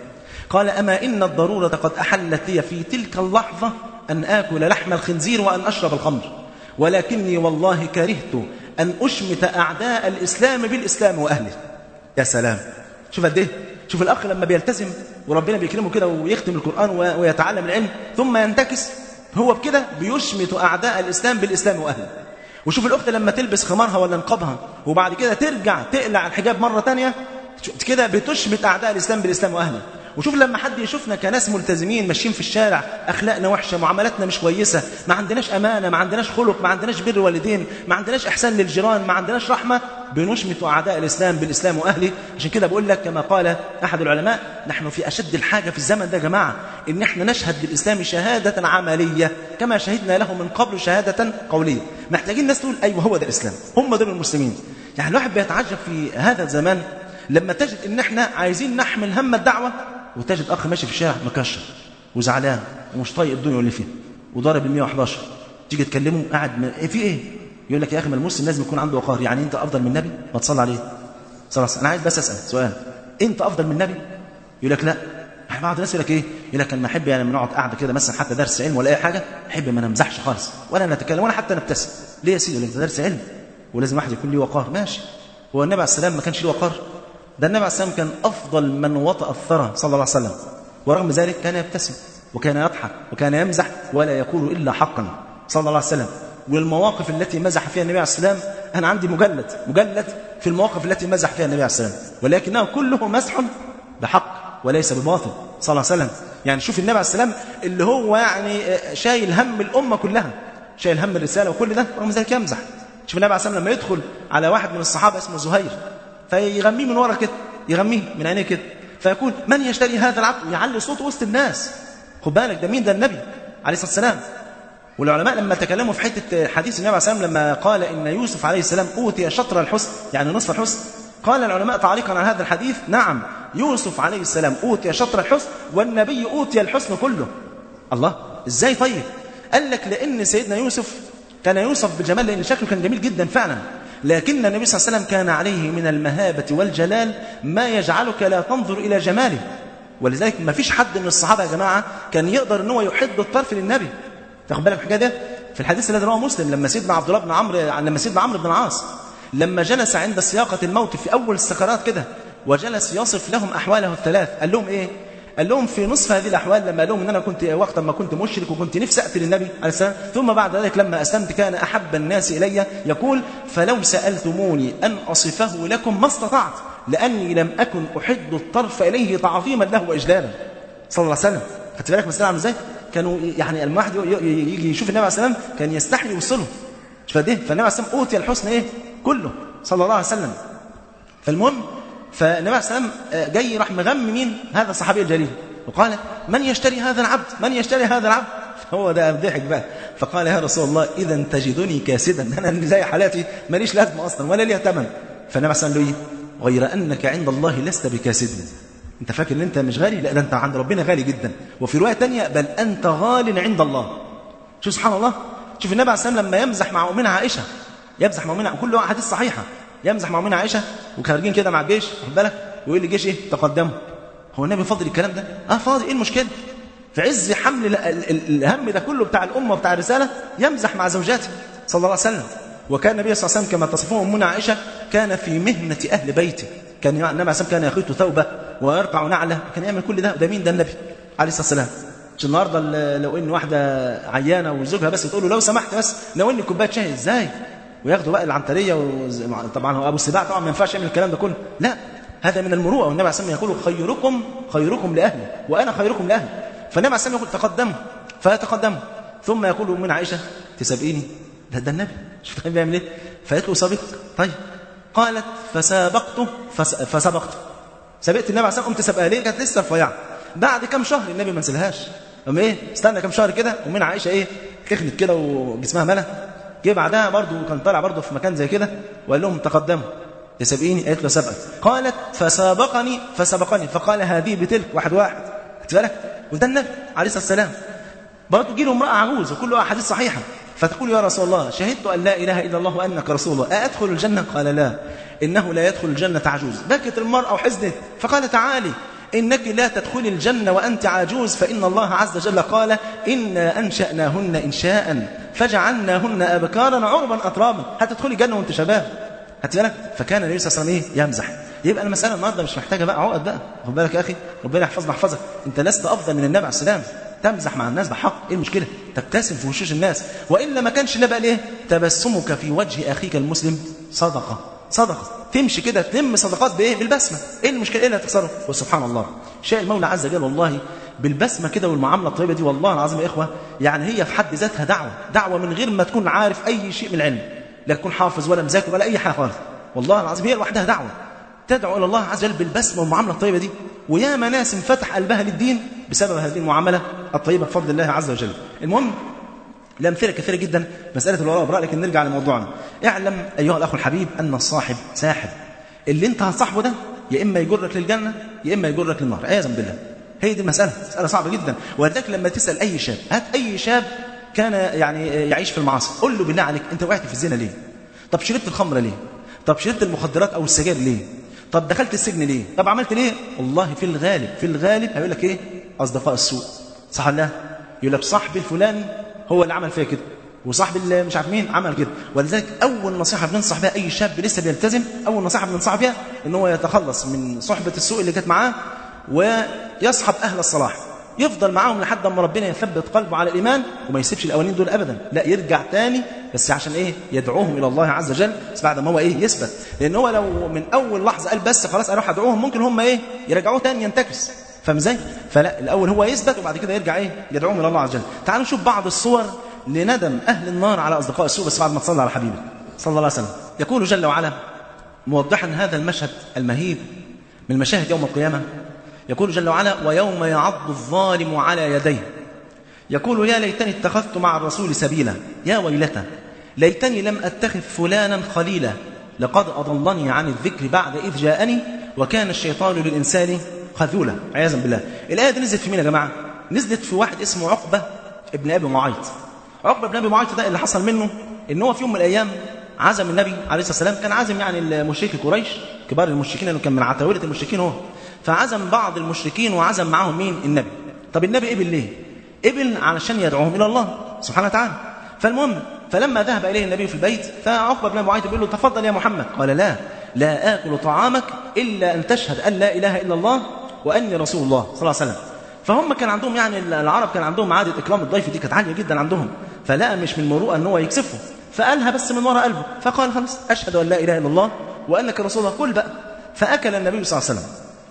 قال أما إن الضرورة قد أحلت لي في تلك اللحظة أن آكل لحم الخنزير وأن أشرب الخمر، ولكني والله كرهت أن أشمت أعداء الإسلام بالإسلام وأهله. يا سلام، شوف قد إيه، شوف الأخ لما بيلتزم وربنا بيكرمه كده ويختم القرآن ويتعلم العلم ثم ينتكس، هو بكده بيشمت أعداء الإسلام بالإسلام وأهله. وشوف الأخت لما تلبس خمارها ولا نقابها وبعد كده ترجع تقلع الحجاب مرة تانية، كده بتشمت أعداء الإسلام بالإسلام وأهله. وشوف لما حد يشوفنا كناس ملتزمين ماشيين في الشارع، أخلاقنا وحشة، معاملاتنا مش كويسة، ما عندناش أمانة، ما عندناش خلق، ما عندناش بر والدين، ما عندناش إحسان للجيران، ما عندناش رحمة، بنشمت أعداء الإسلام بالإسلام وأهله. عشان كده بقول لك كما قال أحد العلماء: نحن في أشد الحاجة في الزمن ده يا جماعة إن احنا نشهد بالإسلام شهادة عملية كما شهدنا له من قبل شهادة قولية. محتاجين ناس تقول أيوه هو ده الإسلام، هم دول المسلمين. يعني الواحد بيتعجب في هذا الزمان لما تجد إن احنا عايزين نحمل هم الدعوة وتجد أخ ماشي في الشارع مكشر وزعلان ومش طايق الدنيا اللي فيه وضارب 111، تيجي تكلمه قاعد في إيه؟ يقول لك يا أخي ما المسلم لازم يكون عنده وقار. يعني أنت أفضل من النبي؟ ما تصلي عليه صلى الله عليه وسلم. أنا عايز بس أسأل سؤال، أنت أفضل من النبي؟ يقول لك لا. بعض الناس يقول لك إيه؟ يقول لك أنا أحب يعني لما نقعد قاعدة كده مثلا حتى درس علم ولا أي حاجة، أحب ما نمزحش خالص ولا نتكلم ولا حتى نبتسم. ليه يا سيدي؟ يقول لك درس علم ولازم واحد يكون له وقار. ماشي، هو النبي عليه السلام ما كانش له وقار؟ ده النبي عليه السلام كان أفضل من وطأ الثرى صلى الله عليه وسلم، ورغم ذلك كان يبتسم وكان يضحك وكان يمزح ولا يقول إلا حقا صلى الله عليه وسلم. والمواقف التي مزح فيها النبي عليه السلام أنا عندي مجلد في المواقف التي مزح فيها النبي عليه السلام، ولكنه كله مسح بحق وليس بباطل صلى الله عليه وسلم. يعني شوف النبي عليه السلام اللي هو يعني شايل هم الأمة كلها، شايل هم الرسالة وكل ده، ورغم ذلك يمزح. شوف النبي عليه السلام لما يدخل على واحد من الصحابة اسمه زهير فيغميه من ورا كده، يغميه من عينيه كده، فيقول من يشتري هذا العبد؟ يعلي صوته وسط الناس. خد بالك ده مين؟ ده النبي عليه الصلاة والسلام. والعلماء لما تكلموا في حتة حديث النبي عليه الصلاة والسلام لما قال إن يوسف عليه السلام أوتي شطر الحسن يعني نصف الحسن، قال العلماء تعليقا على هذا الحديث: نعم، يوسف عليه السلام أوتي شطر الحسن والنبي أوتي الحسن كله. الله، إزاي طيب؟ قال لك لأن سيدنا يوسف كان يوصف بالجمال لأن شكله كان جميل جدا فعلا، لكن النبي صلى الله عليه وسلم كان عليه من المهابة والجلال ما يجعلك لا تنظر إلى جماله. ولذلك ما فيش حد من الصحابة يا جماعة كان يقدر أنه يحد الطرف للنبي. تاخد بالك الحكاية ده؟ في الحديث الذي رواه مسلم لما سيدنا عمرو بن العاص لما جلس عند سياقة الموت في أول السكرات كده وجلس يصف لهم أحواله الثلاث، قال لهم إيه؟ قال لهم في نصف هذه الأحوال لما قال لهم إن أنا كنت وقتا ما كنت مشرك وكنت نفسي أقتل النبي عليه السلام، ثم بعد ذلك لما أسلمت كان أحب الناس إلي، يقول: فلو سألتموني أن أصفه لكم ما استطعت لأني لم أكن أحد الطرف إليه تعظيما له وإجلالا صلى الله عليه وسلم. خدت بالك مسألة عامله إزاي؟ كانوا يعني الواحد يجي يشوف النبي عليه السلام كان يستحي يوصله. فالنبي عليه السلام أوتي الحسن إيه؟ كله صلى الله عليه وسلم. فالمهم فالنبي عليه السلام جاي راح مغم مين؟ هذا الصحابي الجليل، وقال: من يشتري هذا العبد؟ من يشتري هذا العبد؟ هو ده ضحك بقى، فقال: يا رسول الله إذا تجدني كاسدا، أنا اللي زي حالاتي ماليش لازمة أصلا ولا ليها ثمن. فالنبي عليه السلام له إيه؟ غير أنك عند الله لست بكاسد. أنت فاكر إن أنت مش غالي؟ لا، ده أنت عند ربنا غالي جدا. وفي رواية تانية: بل أنت غال عند الله. شوف سبحان الله، شوف النبي عليه السلام لما يمزح مع أمنا عائشة، يمزح مع أمنا، كل حديث صحيحة، يمزح مع أمنا عائشة وخارجين كده مع الجيش، خد بالك، ويقول للجيش إيه؟ تقدموا. هو النبي فاضل الكلام ده؟ فاضل. إيه المشكلة؟ في عز حمل الهم ده كله بتاع الأمة وبتاع الرسالة يمزح مع زوجاته صلى الله عليه وسلم. وكان النبي صلى الله عليه وسلم كما تصفه أمنا عائشة كان في مهنة أهل بيته، كان النبي عليه الصلاة والسلام كان يخيط ثوبه ويرقع نعله، كان يعمل كل ده. ده مين؟ ده النبي عليه الصلاة والسلام. مش النهارده لو ان واحده عيانه وزوجها بس تقول له لو سمحت بس لو ان كوبايه شاي، ازاي؟ وياخدوا بقى العنتريه طبعا هو ابو السباع طبعا ما ينفعش يعمل الكلام ده كله، لا، هذا من المروءه. والنبي عليه الصلاه والسلام يقول: خيركم لاهله وانا خيركم لاهله. فالنبي عليه الصلاه والسلام يقول: تقدموا، فيتقدموا، ثم يقول من عائشه: تسابقيني؟ ده النبي، شوف النبي بيعمل ايه. فقالت له: سابقك. طيب. قالت: فسابقت سبقت النبي عليه الصلاه والسلام. قمت سابقها ليه؟ كانت لسه رفيعه. بعد كم شهر النبي ما نسلهاش، قام ايه؟ استنى كم شهر كده، ومن عائشه ايه؟ تخنت كده وجسمها ملا. جه بعدها برضو كان طالع برضو في مكان زي كده وقال لهم: تقدموا، تسابقيني؟ قالت له: سبقت. قالت: فسابقني فقال: هذه بتلك، واحد خدت بالك؟ وده النبي عليه الصلاه والسلام. برضو تجي له امراه عجوز وكله احاديث صحيحه فتقول: يا رسول الله شهدت ان لا اله الا الله وانك رسول الله، أأدخل الجنه؟ قال: لا، انه لا يدخل الجنه عجوز. بكت المراه وحزنت، فقال: تعالي إنك لا تدخل الجنة وأنت عجوز، فإن الله عز وجل قال إنا أنشأناهن إنشاء فجعلناهن أبكارا عربا أترابا، هتدخلي الجنة وأنت شباب. هتبالك. فكان النبي صلى الله عليه وسلم يمزح. يبقى المسألة النهاردة مش محتاجة بقى عقد بقى، خد بالك يا أخي، ربنا يحفظنا يحفظك. أنت لست أفضل من النبي عليه السلام، تمزح مع الناس بحق، إيه المشكلة؟ تبتسم في وشوش الناس، وإلا ما كانش لا بقى ليه؟ تبسمك في وجه أخيك المسلم صدقة. صدقة تمشي كده تلم صدقات بإيه؟ بالبسمة. إيه المشكلة؟ إيه اللي هتخسره؟ وسبحان الله شاء المولى عز وجل والله بالبسمة كده والمعاملة الطيبة دي، والله العظيم يا إخوة يعني هي في حد ذاتها دعوة من غير ما تكون عارف أي شيء من العلم، لا تكون حافظ ولا مذاكر ولا أي حاجة خالص، والله العظيم هي لوحدها دعوة تدعو إلى الله عز وجل بالبسمة والمعاملة الطيبة دي. وياما ناس انفتح قلبها للدين بسبب هذه المعاملة الطيبة بفضل الله عز وجل. المهم الأمثلة كثيرة جدا مسألة الولاء والبراء، لكن نرجع لموضوعنا. اعلم أيها الأخ الحبيب أن الصاحب ساحب، اللي انت هتصاحبه ده يا إما يجرك للجنة يا إما يجرك للنار عياذا بالله. هي دي المسألة، مسألة صعبة جدا. ولذلك لما تسأل أي شاب، هات أي شاب كان يعني يعيش في المعاصي، قل له بالله عليك أنت وقعت في الزنا ليه؟ طب شربت الخمر ليه؟ طب شربت المخدرات أو السجاير ليه؟ طب دخلت السجن ليه؟ طب عملت ليه؟ والله في الغالب هيقول لك ايه؟ اصدقاء السوء. صح ولا لا؟ يقول لك صاحبي الفلاني هو اللي عمل فيا كده، وصاحبي اللي مش عارف مين عمل كده. ولذلك اول نصيحه بننصح بها اي شاب لسه بيلتزم، اول نصيحه بننصح بها ان هو يتخلص من صحبه السوء اللي كانت معاه ويصحب اهل الصلاح، يفضل معاهم لحد ما ربنا يثبت قلبه على الايمان، وما يسيبش الاولين دول ابدا، لا يرجع تاني، بس عشان ايه؟ يدعوهم الى الله عز وجل، بس بعد ما هو ايه؟ يثبت. لان هو لو من اول لحظه قال بس خلاص اروح ادعوهم، ممكن هم ايه؟ يرجعوه تاني ينتكس. فاهم ازاي؟ فلا، الاول هو يثبت وبعد كده يرجع ايه؟ يدعوهم الى الله عز وجل. تعالوا نشوف بعض الصور لندم اهل النار على اصدقاء السوء، بس بعد ما تصلي على حبيبك صلى الله عليه وسلم. يقول جل وعلا موضحا هذا المشهد المهيب من مشاهد يوم القيامه، يقول جل وعلا ويوم يعض الظالم على يديه يقول يا ليتني اتخذت مع الرسول سبيلا، يا ويلتى ليتني لم أتخذ فلانا خليلا لقد أضلني عن الذكر بعد إذ جاءني وكان الشيطان للإنسان خذولا. عياذا بالله. الآية دي نزلت في مين يا جماعة؟ نزلت في واحد اسمه عقبة ابن أبي معيط. عقبة ابن أبي معيط ده اللي حصل منه إن هو في يوم من الأيام عزم النبي عليه الصلاة والسلام، كان عزم يعني المشركي قريش كبار المشركين، لأنه كان من عتاولة المشركين هو، فعزم بعض المشركين وعزم معهم مين؟ النبي. طب النبي قبل ليه؟ قبل علشان يدعوهم إلى الله سبحانه وتعالى. فالمهم فلما ذهب إليه النبي في البيت، فعقبة بن أبي معيط بيقول له تفضل يا محمد، قال لا آكل طعامك إلا أن تشهد أن لا إله إلا الله وأني رسول الله صلى الله عليه وسلم. فهم كان عندهم يعني العرب كان عندهم عادة إكرام الضيف دي كانت عالية جدا عندهم، فلا مش من مروءة أن هو يكسفه، فقالها بس من وراء قلبه، فقال خلاص أشهد أن لا إله إلا الله وأنك رسول الله، كل بقى. فأكل النبي صلى الله عليه وسلم.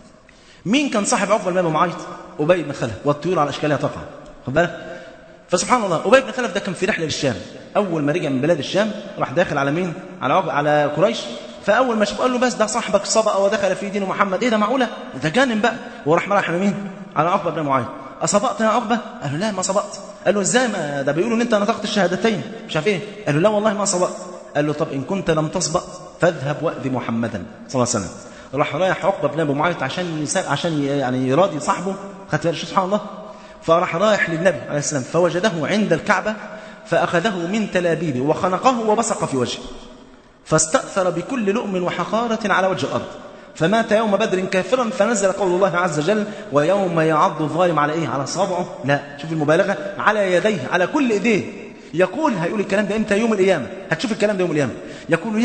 مين كان صاحب عقبة بن أبي معيط؟ أبي بن خلف، والطيور على أشكالها تقع، خد بالك. فسبحان الله أبي بن خلف ده كان في رحلة للشام، أول ما رجع من بلاد الشام راح داخل على مين؟ على قريش. فأول ما شاف قال له بس ده صاحبك صبأ ودخل في دين محمد، إيه ده معقولة؟ ده جانن بقى. وراح رايح لمين؟ على عقبة بن معيط. أصبأت يا عقبة؟ قال له لا ما صبأت. قال له إزاي؟ ما ده بيقولوا إن أنت نطقت الشهادتين مش عارف إيه. قال له لا والله ما صبأت. قال له طب إن كنت لم تصبأ فاذهب وأذي محمدا صلى الله عليه وسلم. راح رايح عقبة بن أبي معيط عشان يعني يراضي صاحبه، خدت بالك سبحان الله. فراح رايح للنبي عليه السلام فوجده عند الكعبة فأخذه من تلابيبه وخنقه وبصق في وجهه، فاستأثر بكل لؤم وحقارة على وجه الأرض، فمات يوم بدر كافرا. فنزل قول الله عز وجل ويوم يعض الظالم على إيه؟ على صابعه، لا شوف المبالغة، على يديه، على كل إيديه. يقول هيقول الكلام ده إمتى؟ يوم القيامة. هتشوف الكلام ده يوم القيامة. يقول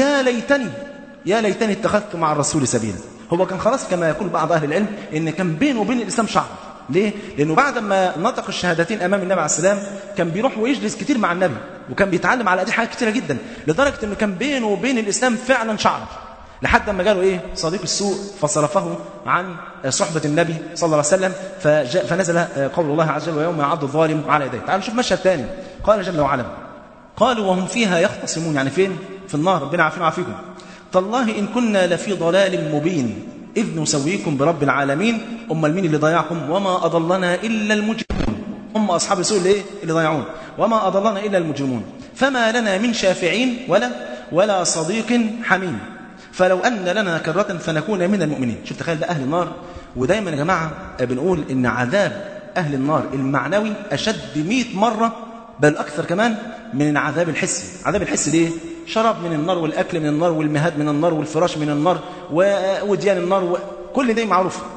يا ليتني اتخذت مع الرسول سبيلا. هو كان خلاص كما يقول بعض أهل العلم إن كان بينه وبين الإسلام شعر. ليه؟ لأنه بعد ما نطق الشهادتين أمام النبي عليه السلام كان بيروح ويجلس كتير مع النبي، وكان بيتعلم على أدي حاجات كتيرة جدا، لدرجة أنه كان بينه وبين الإسلام فعلا شعر، لحد ما قالوا إيه؟ صديق السوء فصرفه عن صحبة النبي صلى الله عليه وسلم. فنزل قول الله عز وجل ويوم يعض الظالم على يديه. تعالوا نشوف مشهد ثاني. قال جل وعلا قالوا وهم فيها يختصمون، يعني فين؟ في النار، ربنا عافينا وعافيكم. تالله إن كنا لفي ضلال مبين إذ نسويكم برب العالمين. مين اللي ضيعكم؟ وما أضلنا إلا المجرمون. هم أصحاب السوء اللي ضيعون. وما أضلنا إلا المجرمون. فما لنا من شافعين ولا صديق حميم فلو أن لنا كرة فنكون من المؤمنين. شوف تخيل ده أهل النار. ودايما يا جماعة بنقول إن عذاب أهل النار المعنوي أشد 100 مرة بل أكثر كمان من العذاب الحسي. عذاب الحسي ليه؟ شراب من النار والأكل من النار والمهاد من النار والفراش من النار وديان النار كل ده معروف.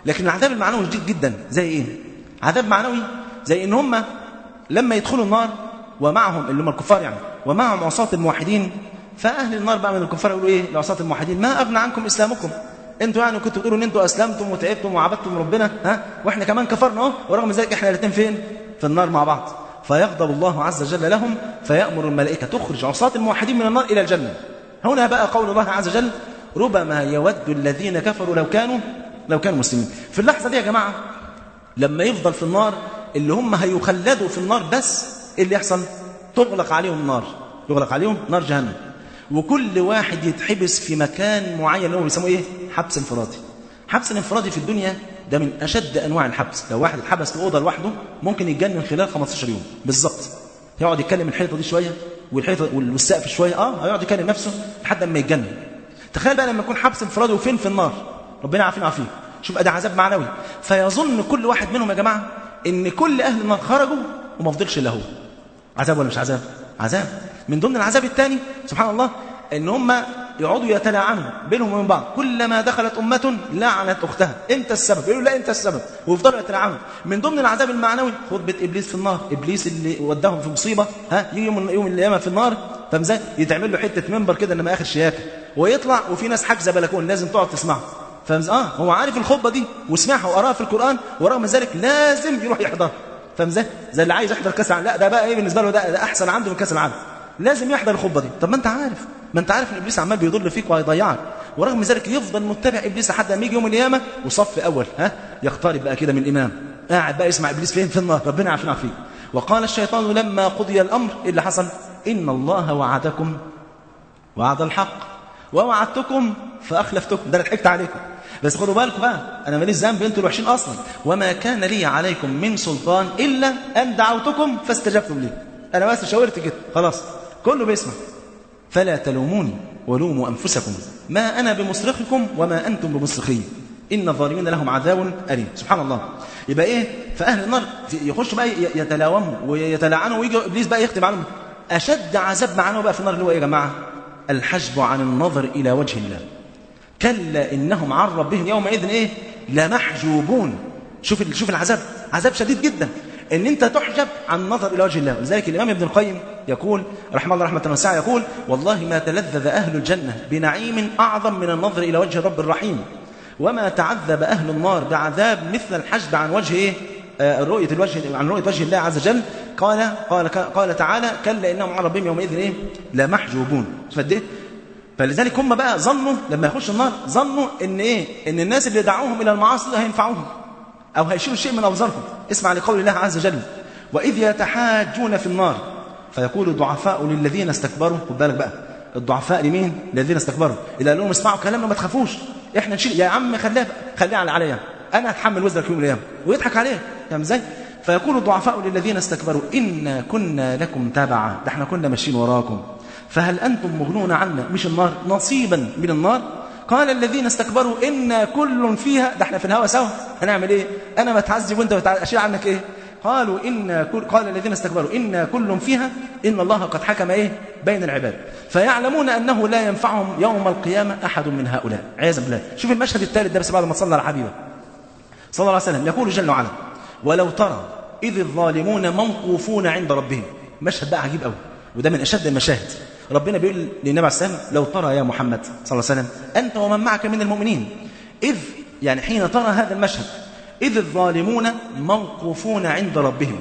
لكن العذاب المعنوي شديد جدا. زي ايه؟ عذاب معنوي زي ان هم لما يدخلوا النار ومعهم اللي هم الكفار يعني ومعهم عصاة الموحدين، فاهل النار بقى من الكفار يقولوا ايه لعصاة الموحدين؟ ما اغنى عنكم اسلامكم، انتوا يعني كنتوا تقولوا ان انتوا اسلمتم وتعبتم وعبدتم ربنا، واحنا كمان كفرنا اهو، ورغم ذلك احنا الاثنين فين؟ في النار مع بعض. فيغضب الله عز وجل لهم فيأمر الملائكة تخرج عصاة الموحدين من النار إلى الجنة. هنا بقى قول الله عز وجل ربما يود الذين كفروا لو كانوا مسلمين. في اللحظة دي يا جماعة لما يفضل في النار اللي هم هيخلدوا في النار، بس اللي يحصل تغلق عليهم النار، يغلق عليهم نار جهنم، وكل واحد يتحبس في مكان معين اللي هو بيسموه ايه؟ حبس انفرادي. حبس الانفرادي في الدنيا ده من أشد أنواع الحبس. لو واحد اتحبس في أوضة لوحده ممكن يتجنن خلال 15 يوم بالظبط. يقعد يتكلم الحيطة دي شوية والحيطة والسقف شوية، هيقعد يكلم نفسه لحد ما يتجنن. تخيل بقى لما يكون حبس انفرادي وفين؟ في النار. ربنا عافينا وعافيه. شوف ده عذاب معنوي. فيظن كل واحد منهم يا جماعة إن كل أهل النار خرجوا وما فضلش إلا هو. عذاب ولا مش عذاب؟ عذاب. من ضمن العذاب الثاني سبحان الله إن هم يقعدوا يتلاعنوا بينهم وبين بعض، كلما دخلت أمة لعنت أختها، أنت السبب، يقولوا لا أنت السبب، ويفضلوا يتلاعنوا. من ضمن العذاب المعنوي خطبة إبليس في النار، إبليس اللي وداهم في مصيبة، يجي يوم القيامة في النار فمزاي يتعمل له حتة منبر كده إنما آخر شياكة، ويطلع وفي ناس حاجزة بلكون لازم تقعد تسمعه. هو عارف الخطبة دي وسمعها وقراها في القرآن، ورغم ذلك لازم يروح يحضرها. فمزاي زي اللي عايز يحضر كأس العالم، لا ده بقى إيه بالنسبة له، ده أحسن عنده من كأس العالم، لازم يحضر الخطبة دي. طب ما أنت عارف إن إبليس عمال بيضل فيك وهيضيعك، ورغم ذلك يفضل متبع إبليس لحد ما يجي يوم القيامة وصف أول يقترب بقى كده من الإمام، قاعد بقى يسمع إبليس فين؟ في النار. ربنا يعافينا فيه. وقال الشيطان لما قضي الأمر إيه اللي حصل؟ إن الله وعدكم وعد الحق ووعدتكم فأخلفتكم. ده أنا ضحكت عليكم، بس خدوا بالكم بقى، أنا ماليش ذنب، أنتوا الوحشين أصلا. وما كان لي عليكم من سلطان إلا أن دعوتكم فاستجبتم لي. أنا بس شاورت كده خلاص، كله بيسمع. فلا تلوموني ولوموا أنفسكم ما أنا بمصرخكم وما أنتم بمصرخي إن الظالمين لهم عذاب أليم. سبحان الله. يبقى إيه؟ فأهل النار يخشوا بقى يتلاوموا ويتلعنوا، ويجي إبليس بقى يختم عنهم. أشد عذاب معنا بقى في النار اللي هو إيه يا جماعة؟ الحجب عن النظر إلى وجه الله. كلا إنهم عن ربهم يومئذ إيه؟ لمحجوبون. شوف العذاب، عذاب شديد جدا ان انت تحجب عن النظر الى وجه الله. لذلك الامام ابن القيم يقول رحمه الله رحمه واسعه، يقول والله ما تلذذ اهل الجنه بنعيم اعظم من النظر الى وجه الرب الرحيم، وما تعذب اهل النار بعذاب مثل الحجب عن وجه ايه؟ رؤيه الوجه، عن رؤيه وجه الله عز وجل. قال تعالى كلا انهم عن ربهم يومئذ ايه؟ لمحجوبون. فلذلك هم بقى ظنوا لما يخشوا النار، ظنوا ان ايه؟ ان الناس اللي دعوهم الى المعاصي هينفعوهم أو هيشيلوا شيء من أوزارهم. اسمع لقول الله عز وجل وإذ يتحاجون في النار فيقول الضعفاء للذين استكبروا. خد بالك بقى، الضعفاء لمين؟ للذين استكبروا. إذا قالوا لهم اسمعوا كلامنا ما تخافوش، إحنا نشيل يا عم، خليها عليا، أنا هتحمل وزرك يوم القيامة، ويضحك عليه. فاهم إزاي؟ فيقول الضعفاء للذين استكبروا إنا كنا لكم تبعا، ده إحنا كنا ماشيين وراكم، فهل أنتم مغنون عنا مش النار نصيبا من النار؟ قال الذين استكبروا إنا كل فيها، ده احنا في الهوى سوا، هنعمل ايه؟ انا بتعذب وانت اشيل عنك ايه؟ قال الذين استكبروا إنا كل فيها إن الله قد حكم ايه؟ بين العباد فيعلمون أنه لا ينفعهم يوم القيامة أحد من هؤلاء. عياذا بالله. شوف المشهد الثالث ده بس بعد ما صلى على حبيبه صلى الله عليه وسلم. يقول جل وعلا ولو ترى إذ الظالمون موقوفون عند ربهم. مشهد بقى عجيب قوي، وده من أشد المشاهد. ربنا بيقول للنبي عليه السلام لو ترى يا محمد صلى الله عليه وسلم أنت ومن معك من المؤمنين إذ، يعني حين ترى هذا المشهد، إذ الظالمون موقوفون عند ربهم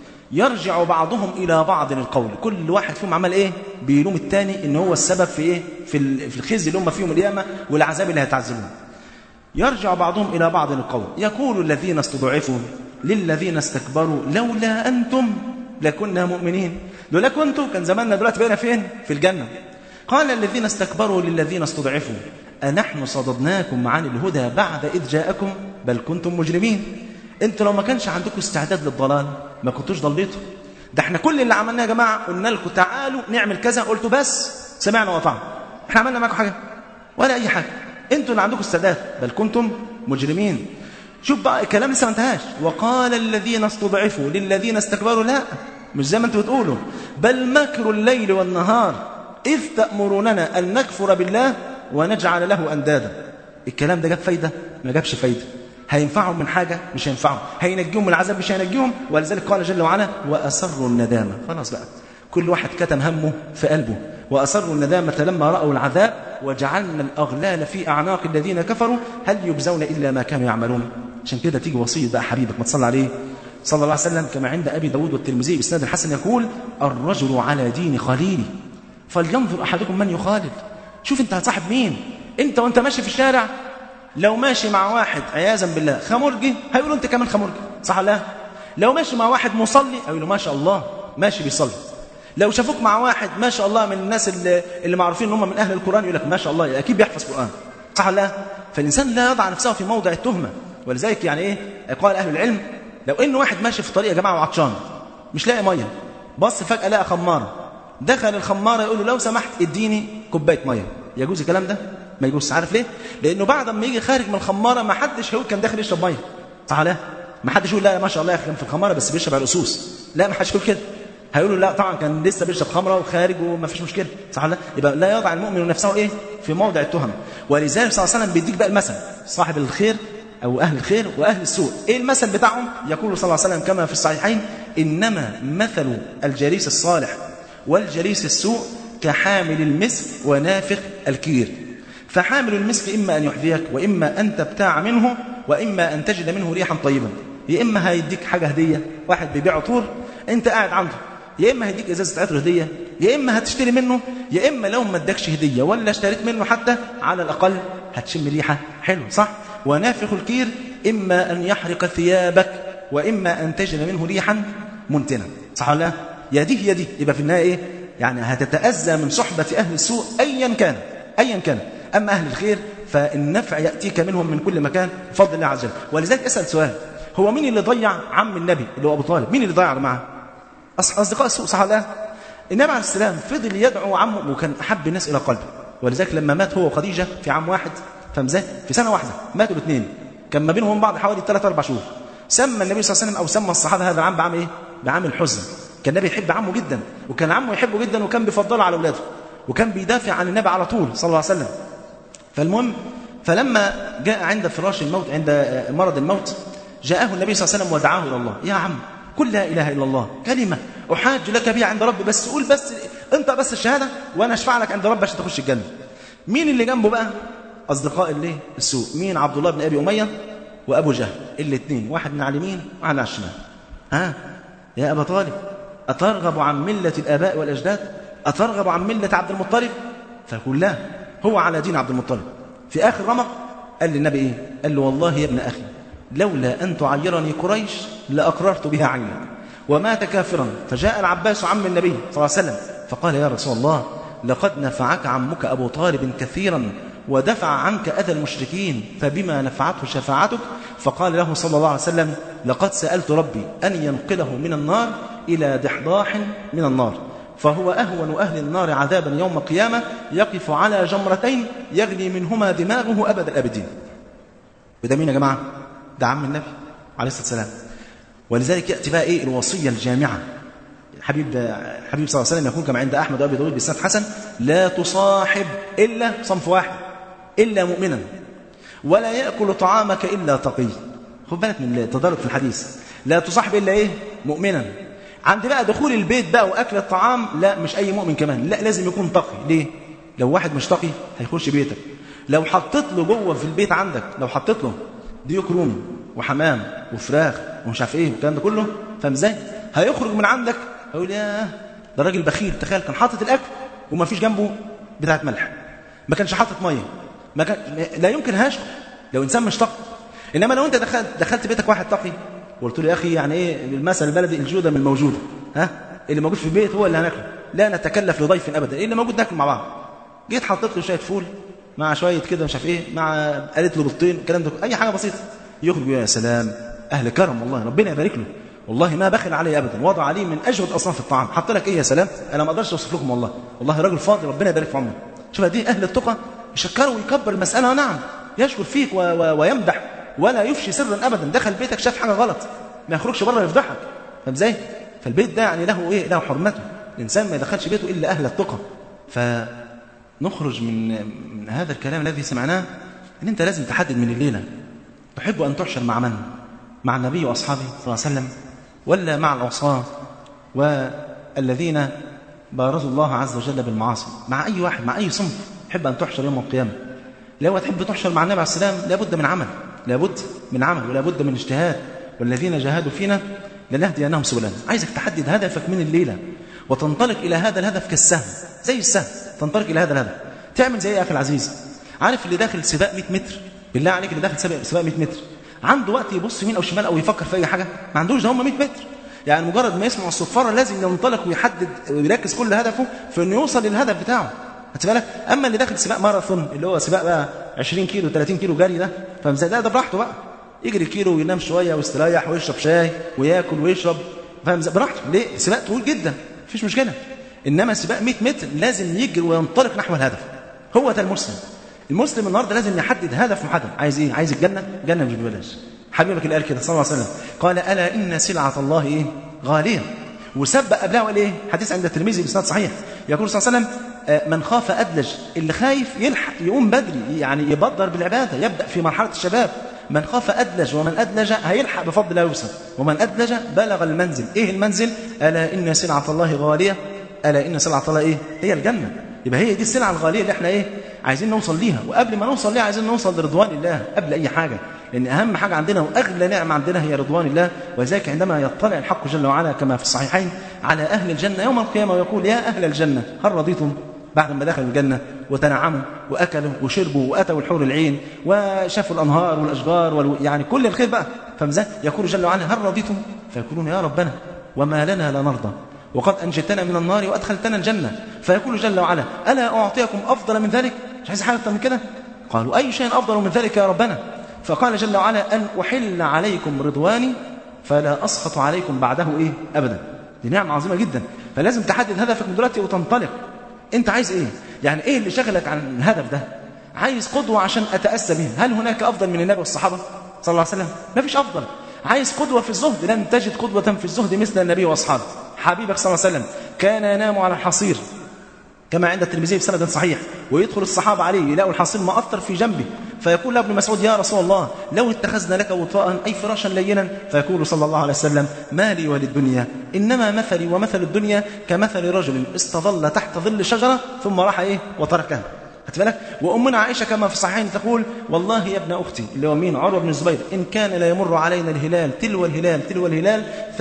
يرجع بعضهم إلى بعض القول. كل واحد فيهم عمل إيه؟ بيلوم الثاني إن هو السبب في إيه؟ في الخزي اللي هم فيهم القيامة والعذاب اللي هيتعذبون. يرجع بعضهم إلى بعض القول يقول الذين استضعفوا للذين استكبروا لولا أنتم لكنا مؤمنين. لولا كنتم كان زماننا دلوقتي بقينا فين؟ في الجنة. قال الذين استكبروا للذين استضعفوا أنحن صددناكم عن الهدى بعد إذ جاءكم بل كنتم مجرمين. انتوا لو ما كانش عندكم استعداد للضلال ما كنتوش ضليتوا. ده احنا كل اللي عملناه يا جماعة قلنا لكم تعالوا نعمل كذا، قلتوا بس سمعنا وطعنا. احنا عملنا معكم حاجة ولا أي حاجة، انتوا اللي عندكم استعداد بل كنتم مجرمين. شوف بقى الكلام لسه ما انتهاش. وقال الذين استضعفوا للذين استكبروا لا مش زي ما انتوا بتقولوا بل مكر الليل والنهار إذ تأمروننا أن نكفر بالله ونجعل له أندادا. الكلام ده جاب فايدة؟ ما جابش فايدة. هينفعهم من حاجة؟ مش هينفعهم. هينجيهم من العذاب؟ مش هينجيهم. ولذلك قال جل وعلا وأسروا الندامة. خلاص بقى كل واحد كتم همه في قلبه. وأسروا الندامة لما رأوا العذاب وجعلنا الأغلال في أعناق الذين كفروا هل يجزون إلا ما كانوا يعملون. عشان كده تيجي وصية بقى حبيبك ما تصلى عليه صلى الله عليه وسلم كما عند أبي داود والترمذي بإسناد الحسن يقول الرجل على دين خليله فلينظر أحدكم من يخالل. شوف أنت هتصاحب مين. أنت وأنت ماشي في الشارع لو ماشي مع واحد عياذا بالله خمرجي هيقولوا أنت كمان خمرجي، صح ولا لا؟ لو ماشي مع واحد مصلي هيقولوا ما شاء الله ماشي بيصلي. لو شافوك مع واحد ما شاء الله من الناس اللي معروفين ان هم من أهل القرآن يقول لك ما شاء الله أكيد بيحفظ قرآن، صح ولا لا؟ فالإنسان لا يضع نفسه في موضع التهمة. ولذلك يعني إيه قال أهل العلم لو إن واحد ماشي في طريق يا جماعة وعطشان مش لاقي مية، بص فجأة لقى خمارة، دخل الخمارة يقول له لو سمحت اديني كوباية مية، يجوز الكلام ده؟ ما يجوز. عارف ليه؟ لأنه بعد ما يجي خارج من الخمارة ما حدش هيقول كان داخل يشرب مية، صح ولا لا؟ ما حدش يقول لا ما شاء الله يا أخي كان في الخمارة بس بيشرب على الأسوس، لا ما حدش يقول كده. هيقولوا لا طبعا كان لسه بيشرب خمره وخارج وما فيش مشكله، صح ولا لا؟ يبقى لا يضع المؤمن نفسه ايه في موضع التهم. ولذلك صلى الله عليه وسلم بيديك بقى المثل صاحب الخير او اهل الخير واهل السوء. ايه المثل بتاعهم؟ يقول صلى الله عليه وسلم كما في الصحيحين انما مثل الجليس الصالح والجليس السوء كحامل المسك ونافخ الكير. فحامل المسك اما ان يحذيك واما ان تبتاع منه واما ان تجد منه ريحا طيبا. يا اما هيديك حاجه هديه، واحد بيبيع عطور انت قاعد عنده، يا اما هيديك ازازه عطر هديه، يا اما هتشتري منه، يا اما لو ما ادكش هديه ولا اشتريت منه حتى على الاقل هتشم ريحه حلوه، صح؟ ونافخ الكير اما ان يحرق ثيابك واما ان تجد منه ريحا منتنه، صح ولا لا؟ يا دي يا دي. يبقى في النهايه ايه؟ يعني هتتاذى من صحبه اهل السوء ايا كان ايا كان. اما اهل الخير فالنفع ياتيك منهم من كل مكان بفضل الله عز وجل. ولذلك اسال سؤال، هو مين اللي ضيع عم النبي اللي هو ابو طالب؟ مين اللي ضيع معه؟ أصدقاء السوء، صح ولا لا؟ النبي عليه السلام فضل يدعو عمه وكان أحب الناس إلى قلبه. ولذلك لما مات هو وخديجة في عام واحد فمزاه في سنة واحدة ماتوا الاثنين، كان ما بينهم بعض حوالي 3-4 شهور. سمى النبي صلى الله عليه وسلم أو سمى الصحابة هذا العام بعام إيه؟ بعام الحزن. كان النبي يحب عمه جدا وكان عمه يحبه جدا وكان بيفضله على أولاده وكان بيدافع عن النبي على طول صلى الله عليه وسلم. فالمهم فلما جاء عند فراش الموت عند مرض الموت جاءه النبي صلى الله عليه وسلم ودعاه إلى الله. يا عم قل لا إله إلا الله كلمة أحاج لك بها عند ربي، بس قول بس أنت بس الشهادة وأنا أشفع لك عند ربي عشان تخش الجنة. مين اللي جنبه بقى؟ أصدقاء اللي السوء. مين؟ عبد الله بن أبي أمية وأبو جهل الاثنين، واحد من على اليمين وواحد على الشمال. يا أبا طالب أترغب عن ملة الآباء والأجداد؟ أترغب عن ملة عبد المطلب؟ فقل لا، هو على دين عبد المطلب. في آخر رمق قال للنبي إيه؟ قال له والله يا ابن أخي لولا أن تعيرني قريش لأقررت بها عينك. ومات كافرا. فجاء العباس عم النبي صلى الله عليه وسلم فقال يا رسول الله لقد نفعك عمك أبو طالب كثيرا ودفع عنك أذى المشركين فبما نفعته شفاعتك؟ فقال له صلى الله عليه وسلم لقد سألت ربي أن ينقله من النار إلى ضحضاح من النار فهو أهون أهل النار عذابا يوم القيامة يقف على جمرتين يغلي منهما دماغه أبد الأبدين. وده مين يا جماعة؟ ده عم النبي عليه الصلاة والسلام. ولذلك يأتي بقى إيه الوصية الجامعة. حبيب صلى الله عليه وسلم يقول كما عند أحمد وأبي داود بإسناد حسن لا تصاحب إلا صنف واحد إلا مؤمنا ولا يأكل طعامك إلا تقي. خد بالك من التدرج في الحديث. لا تصاحب إلا إيه؟ مؤمنا. عند بقى دخول البيت بقى وأكل الطعام لا مش أي مؤمن كمان، لا لازم يكون تقي. ليه؟ لو واحد مش تقي هيخش بيتك، لو حطيت له جوه في البيت عندك لو حطيت له ديوك رومي وحمام وفراخ ومش عارف ايه والكلام ده كله، فاهم ازاي؟ هيخرج من عندك هيقول يا ده راجل بخيل. تخيل كان حاطط الاكل وما فيش جنبه بتاعه ملح، ما كانش حاطط ميه، ما كان لا يمكن هاشكو لو انسان مش تقي. انما لو انت دخلت بيتك واحد تقي وقلت له يا اخي يعني ايه المثل البلدي الجوده من الموجوده، اللي موجود في البيت هو اللي هناكله، لا نتكلف لضيف ابدا، اللي موجود ناكل مع بعض. جيت حطيت له شويه فول مع شويه كده مش عارف ايه مع قالت له بيضتين الكلام ده اي حاجه بسيطه، يخرج يا سلام اهل كرم والله ربنا يبارك له، والله ما بخل عليه ابدا، وضع عليه من اجود اصناف الطعام، حط لك ايه يا سلام انا ما اقدرش اوصف لكم والله راجل فاضل ربنا يبارك في عمره. شوف دي اهل التقى يشكروا ويكبر المساله، نعم يشكر فيك ويمدح ولا يفشي سرا ابدا. دخل بيتك شاف حاجه غلط ما يخرجش بره يفضحك، فاهم ازاي؟ فالبيت ده يعني له ايه؟ له حرمته. الانسان ما يدخلش بيته الا اهل التقى. فنخرج من هذا الكلام الذي سمعناه ان انت لازم تحدد من الليله تحب أن تحشر مع من؟ مع النبي وأصحابه صلى الله عليه وسلم، ولا مع العصاة والذين بارزوا الله عز وجل بالمعاصي؟ مع أي واحد، مع أي صنف تحب أن تحشر يوم القيامة؟ لو تحب تحشر مع النبي عليه السلام لابد من عمل، لابد من عمل، ولابد من اجتهاد. والذين جاهدوا فينا لنهدينهم سبلنا. عايزك تحدد هدفك من الليلة وتنطلق إلى هذا الهدف كالسهم، زي السهم تنطلق إلى هذا الهدف. تعمل زي يا أخي العزيز، عارف اللي داخل سباق 100 متر، بالله عليك اللي داخل سباق 100 متر عنده وقت يبص يمين أو شمال أو يفكر في أي حاجة؟ ما عندوش، ده هم 100 متر. يعني مجرد ما يسمع الصفارة لازم ينطلق ويحدد ويركز كل هدفه في أنه يوصل للهدف بتاعه. خدت بالك؟ أما اللي داخل سباق ماراثون اللي هو سباق بقى 20 كيلو 30 كيلو جري ده، فمزاج ده براحته بقى، يجري كيلو وينام شوية ويستريح ويشرب شاي وياكل ويشرب، فاهم؟ براحته. ليه؟ سباق طويل جدا مفيش مشكلة. إنما سباق 100 متر لازم يجري وينطلق نحو الهدف. هو ده المسلم. المسلم النهارده لازم يحدد هدف محدد. عايز ايه؟ عايز الجنة؟ جنة مش ببلاش. حبيبك اللي قال كده صلى الله عليه وسلم، قال ألا إن سلعة الله إيه؟ غالية. وسبق قبلها وقال إيه؟ حديث عند الترمذي بإسناد صحيح، يقول صلى الله عليه وسلم من خاف أدلج، اللي خايف يلحق يقوم بدري، يعني يبدر بالعبادة، يبدأ في مرحلة الشباب. من خاف أدلج، ومن أدلج هيلحق بفضل الله يوصل، ومن أدلج بلغ المنزل. إيه المنزل؟ ألا إن سلعة الله غالية، ألا إن سلعة الله إيه؟ هي الجنة. يبقى هي دي السلعة الغالية اللي احنا إيه؟ عايزين نوصل ليها. وقبل ما نوصل ليها عايزين نوصل لرضوان الله قبل أي حاجة، لأن أهم حاجة عندنا وأغلى نعمة عندنا هي رضوان الله. وذلك عندما يطلع الحق جل وعلا كما في الصحيحين على أهل الجنة يوم القيامة ويقول يا أهل الجنة هل رضيتم؟ بعد ما دخلوا الجنة وتنعموا وأكلوا وشربوا وأتوا الحور العين وشافوا الأنهار والأشجار يعني كل الخير بقى، فمزا يقول جل وعلا هل رضيتم؟ فيقولون يا ربنا وما لنا لا نرضى وقد أنجتنا من النار وأدخلتنا الجنة. فيقول جل وعلا ألا أعطيكم أفضل من ذلك؟ مش عايز حاجة أكتر من كده؟ قالوا أي شيء أفضل من ذلك يا ربنا؟ فقال جل وعلا أن أحل عليكم رضواني فلا أسخط عليكم بعده إيه أبدا. دي نعمة عظيمة جدا. فلازم تحدد هدفك من دلوقتي وتنطلق. أنت عايز إيه؟ يعني إيه اللي شغلك عن الهدف ده؟ عايز قدوة عشان أتأسى بهم. هل هناك أفضل من النبي والصحابة صلى الله عليه وسلم؟ ما فيش أفضل. عايز قدوة في الزهد، لن تجد قدوة في الزهد مثل النبي وأصحابه. حبيبك صلى الله عليه وسلم كان ينام على الحصير كما عند الترمذي بسند صحيح، ويدخل الصحابة عليه يلاقوا الحصير مأثر في جنبه، فيقول له ابن مسعود يا رسول الله لو اتخذنا لك وطاء أي فراشا لينا، فيقول صلى الله عليه وسلم ما لي وللدنيا إنما مثلي ومثل الدنيا كمثل رجل استظل تحت ظل شجرة ثم راح إيه وتركها. خدت بالك؟ وأمنا عائشة كما في الصحيحين تقول والله يا ابن أختي اللي هو مين؟ عروة بن الزبير إن كان لا يمر علينا الهلال تلو الهلال تلو الهلال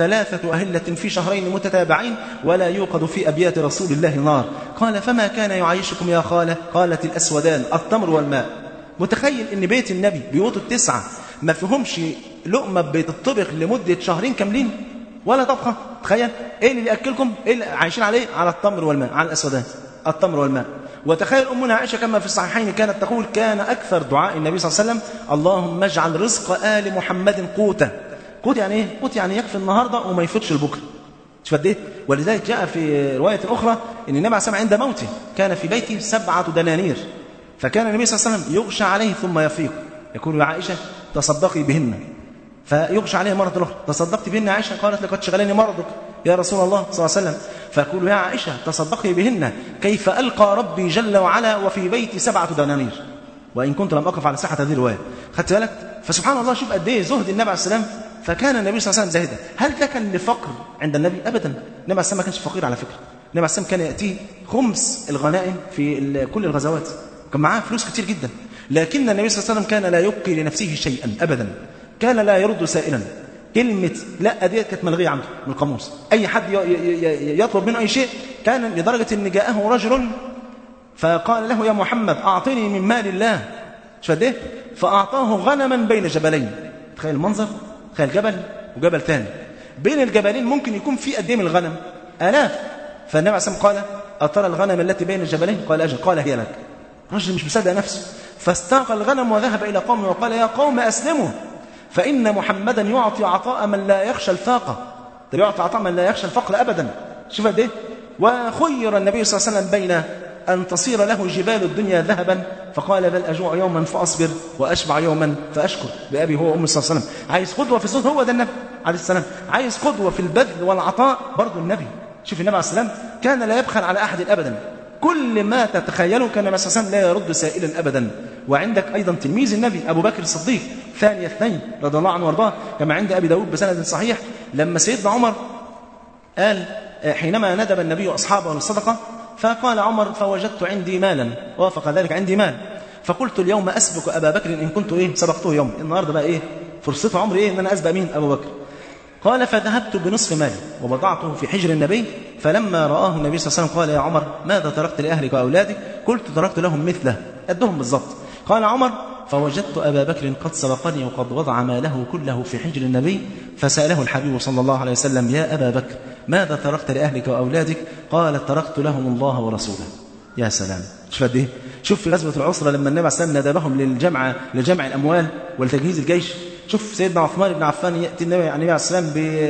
3 أهلة في شهرين متتابعين ولا يوقد في أبيات رسول الله نار. قال فما كان يعيشكم يا خالة؟ قالت الأسودان التمر والماء. متخيل إن بيت النبي بيوته 9 ما فيهمش لقمة بتطبخ لمدة شهرين كاملين ولا طبخة؟ تخيل إيه اللي بيأكلكم؟ إيه اللي عايشين عليه؟ على التمر والماء، على الأسودان التمر والماء. وتخيل أمنا عائشة كما في الصحيحين كانت تقول كان أكثر دعاء النبي صلى الله عليه وسلم اللهم اجعل رزق آل محمد قوتا. قوت يعني إيه؟ قوت يعني يكفي النهاردة وما يفوتش البكرة. شوف قد إيه؟ ولذلك جاء في رواية أخرى أن النبي عليه الصلاة والسلام عند موته كان في بيته 7 دنانير، فكان النبي صلى الله عليه وسلم يغشى عليه ثم يفيق يقول يا عائشة تصدقي بهن، فيغشى عليه مرة أخرى تصدقت بهن يا عائشة؟ قالت لقد شغلني مرضك يا رسول الله صلى الله عليه وسلم. فيقول يا عائشة تصدقي بهن كيف ألقى ربي جل وعلا وفي بيتي 7 دنانير، وإن كنت لم أقف على صحة هذه الرواية. خدت بالك؟ فسبحان الله شوف قد إيه زهد النبي عليه السلام. فكان النبي صلى الله عليه وسلم زاهدا. هل ده كان لفقر عند النبي؟ أبدا. النبي عليه السلام ما كانش فقير على فكرة. النبي عليه السلام كان يأتيه خمس الغنائم في كل الغزوات، كان معاه فلوس كتير جدا، لكن النبي صلى الله عليه وسلم كان لا يبقي لنفسه شيئا أبدا، كان لا يرد سائلا. كلمة لا دي كانت ملغية عنده من القاموس. أي حد يطلب منه أي شيء كان، لدرجة أن جاءه رجل فقال له يا محمد أعطني من مال الله، شو ده؟ فأعطاه غنما بين جبلين. تخيل المنظر، تخيل جبل وجبل ثاني، بين الجبلين ممكن يكون في قد ايه من الغنم؟ آلاف. فالنبي عليه الصلاة والسلام قال أترى الغنم التي بين الجبلين؟ قال أجل. قال هي لك. رجل مش مصدق نفسه، فاستاق الغنم وذهب إلى قومه وقال يا قوم أسلموا فإن محمدا يعطي عطاء من لا يخشى الفاقة. ده يعطي عطاء من لا يخشى الفقر أبدا. شوف ده. وخير النبي صلى الله عليه وسلم بين أن تصير له جبال الدنيا ذهبا فقال بل أجوع يوما فأصبر وأشبع يوما فأشكر. بأبي هو أم صلى الله عليه وسلم. عايز قدوة في الزهد هو ده النبي عليه السلام. عايز قدوة في البذل والعطاء برضو النبي. شوف النبي عليه السلام كان لا يبخل على أحد أبدا. كل ما تتخيله كان النبي صلى الله عليه وسلم لا يرد سائلا أبدا. وعندك أيضا تلميذ النبي أبو بكر الصديق ثاني اثنين رضي الله عنه وارضاه، كما عند أبي داود بسند صحيح، لما سيدنا عمر قال حينما ندب النبي أصحابه للصدقة، فقال عمر فوجدت عندي مالا، وافق ذلك عندي مال، فقلت اليوم أسبق أبا بكر إن كنت سبقته يوم، النهاردة بقى فرصته عمري إن أنا أسبق مين؟ أبو بكر. قال فذهبت بنصف مالي ووضعته في حجر النبي، فلما رآه النبي صلى الله عليه وسلم قال يا عمر ماذا تركت لأهلك وأولادك؟ قلت تركت لهم مثله، قدهم بالضبط. قال عمر فوجدت أبا بكر قد سبقني وقد وضع ماله كله في حجر النبي، فسأله الحبيب صلى الله عليه وسلم يا أبا بكر ماذا تركت لأهلك وأولادك؟ قال تركت لهم الله ورسوله. يا سلام، شوف قد ايه، شوف في غزوة العسرة لما النبي عليه السلام ندبهم لجمع الأموال ولتجهيز الجيش، شوف سيدنا عثمان بن عفان يأتي النبي عليه السلام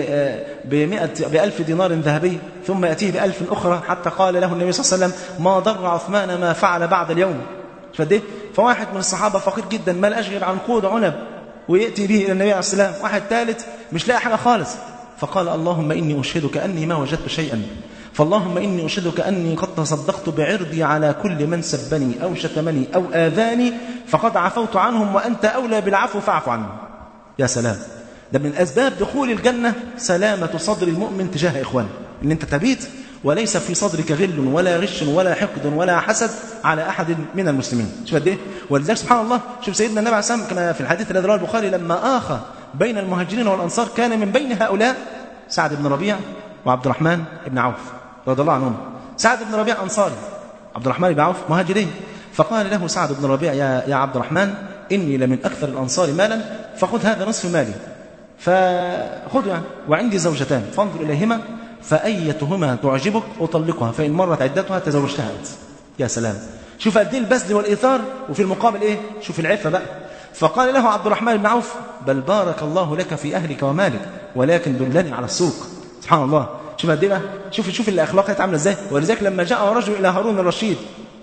ب1000 دينار ذهبي، ثم يأتيه ب1000 أخرى، حتى قال له النبي صلى الله عليه وسلم ما ضر عثمان ما فعل بعد اليوم. فده فواحد من الصحابة فقير جدا ما لقاش غير عنقود عنب ويأتي به إلى النبي عليه السلام، واحد ثالث مش لاقي حاجة خالص، فقال اللهم إني أشهدك أني ما وجدت شيئا، فاللهم إني أشهدك أني قد تصدقت بعرضي على كل من سبني أو شتمني أو آذاني، فقد عفوت عنهم وأنت أولى بالعفو فاعف عنهم. يا سلام، ده من أسباب دخول الجنة سلامة صدر المؤمن تجاه إخوانه، إن أنت تبيت وليس في صدرك غل ولا غش ولا حقد ولا حسد على أحد من المسلمين. شوف قد إيه، ولذلك سبحان الله شوف سيدنا النبي عليه الصلاة والسلام كما في الحديث الذي رواه البخاري لما آخى بين المهاجرين والأنصار كان من بين هؤلاء سعد بن ربيع وعبد الرحمن بن عوف رضي الله عنهم. سعد بن ربيع أنصاري، عبد الرحمن بن عوف مهاجرين، فقال له سعد بن ربيع يا عبد الرحمن إني لمن أكثر الأنصار مالا، فخذ هذا نصف مالي، فخذ يعني، وعندي زوجتان فانظر إليهما فأيتهما تعجبك أطلقها، فإن مرت عدتها تزوجتها أنت. يا سلام، شوف قد ايه البذل والإيثار، وفي المقابل شوف العفة بقى. فقال له عبد الرحمن بن عوف بل بارك الله لك في أهلك ومالك ولكن دلني على السوق. سبحان الله، شوف قد ايه، شوف الأخلاق عامله ازاي. ولذلك لما جاء رجل إلى هارون الرشيد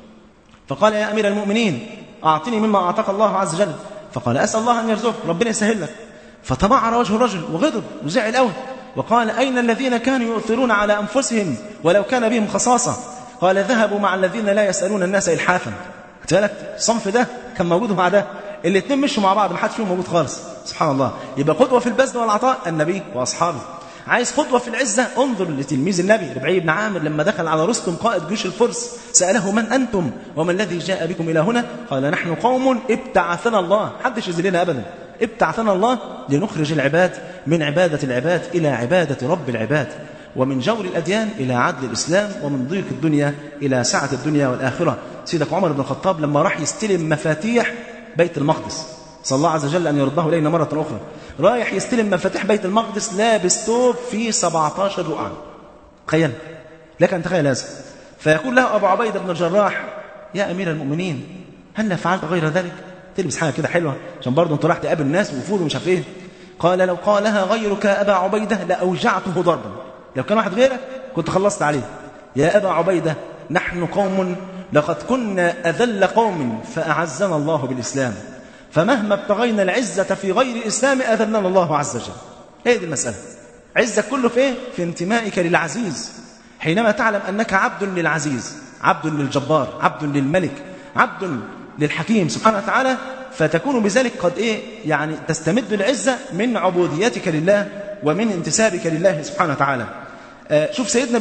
فقال يا أمير المؤمنين أعطني مما أعطاك الله عز وجل، فقال أسأل الله أن يرزقك ربنا يسهل لك. فتمعر وجه الرجل وغضب وزعل قوي وقال أين الذين كانوا يؤثرون على أنفسهم ولو كان بهم خصاصة؟ قال ذهبوا مع الذين لا يسألون الناس إلحافا. قلت الصنف ده كان موجود مع ده، الاثنين مشوا مع بعض ما حدش فيهم موجود خالص. سبحان الله، يبقى قدوة في البذل والعطاء النبي وأصحابه. عايز قدوة في العزة، انظر لتلميذ النبي ربعي بن عامر لما دخل على رستم قائد جيش الفرس سأله من أنتم وما الذي جاء بكم إلى هنا؟ قال نحن قوم ابتعثنا الله، حدش يزلنا أبدا، ابتعثنا الله لنخرج العباد من عبادة العباد إلى عبادة رب العباد، ومن جور الأديان إلى عدل الإسلام، ومن ضيق الدنيا إلى سعة الدنيا والآخرة. سيدك عمر بن الخطاب لما راح يستلم مفاتيح بيت المقدس صلى الله عز وجل أن يرده إلينا مرة أخرى، رايح يستلم مفاتيح بيت المقدس لابس ثوب فيه 17 رقعة. تخيل لك أن تخيل هذا. فيقول له أبو عبيدة بن الجراح يا أمير المؤمنين هل فعلت غير ذلك؟ تلبس حاجة كده حلوة عشان برضه أنت راح تقابل الناس وفود ومش عارف إيه. قال لو قالها غيرك يا أبا عبيدة لأوجعته ضربا، لو كان واحد غيرك كنت خلصت عليه. يا أبا عبيدة نحن قوم لقد كنا أذل قوم فأعزنا الله بالإسلام، فمهما ابتغينا العزة في غير الإسلام أذلنا الله عز وجل. هذه المسألة، عزة كله في إيه؟ في انتمائك للعزيز. حينما تعلم أنك عبد للعزيز، عبد للجبار، عبد للملك، عبد للحكيم سبحانه وتعالى، فتكون بذلك قد يعني تستمد العزة من عبوديتك لله ومن انتسابك لله سبحانه وتعالى. شوف سيدنا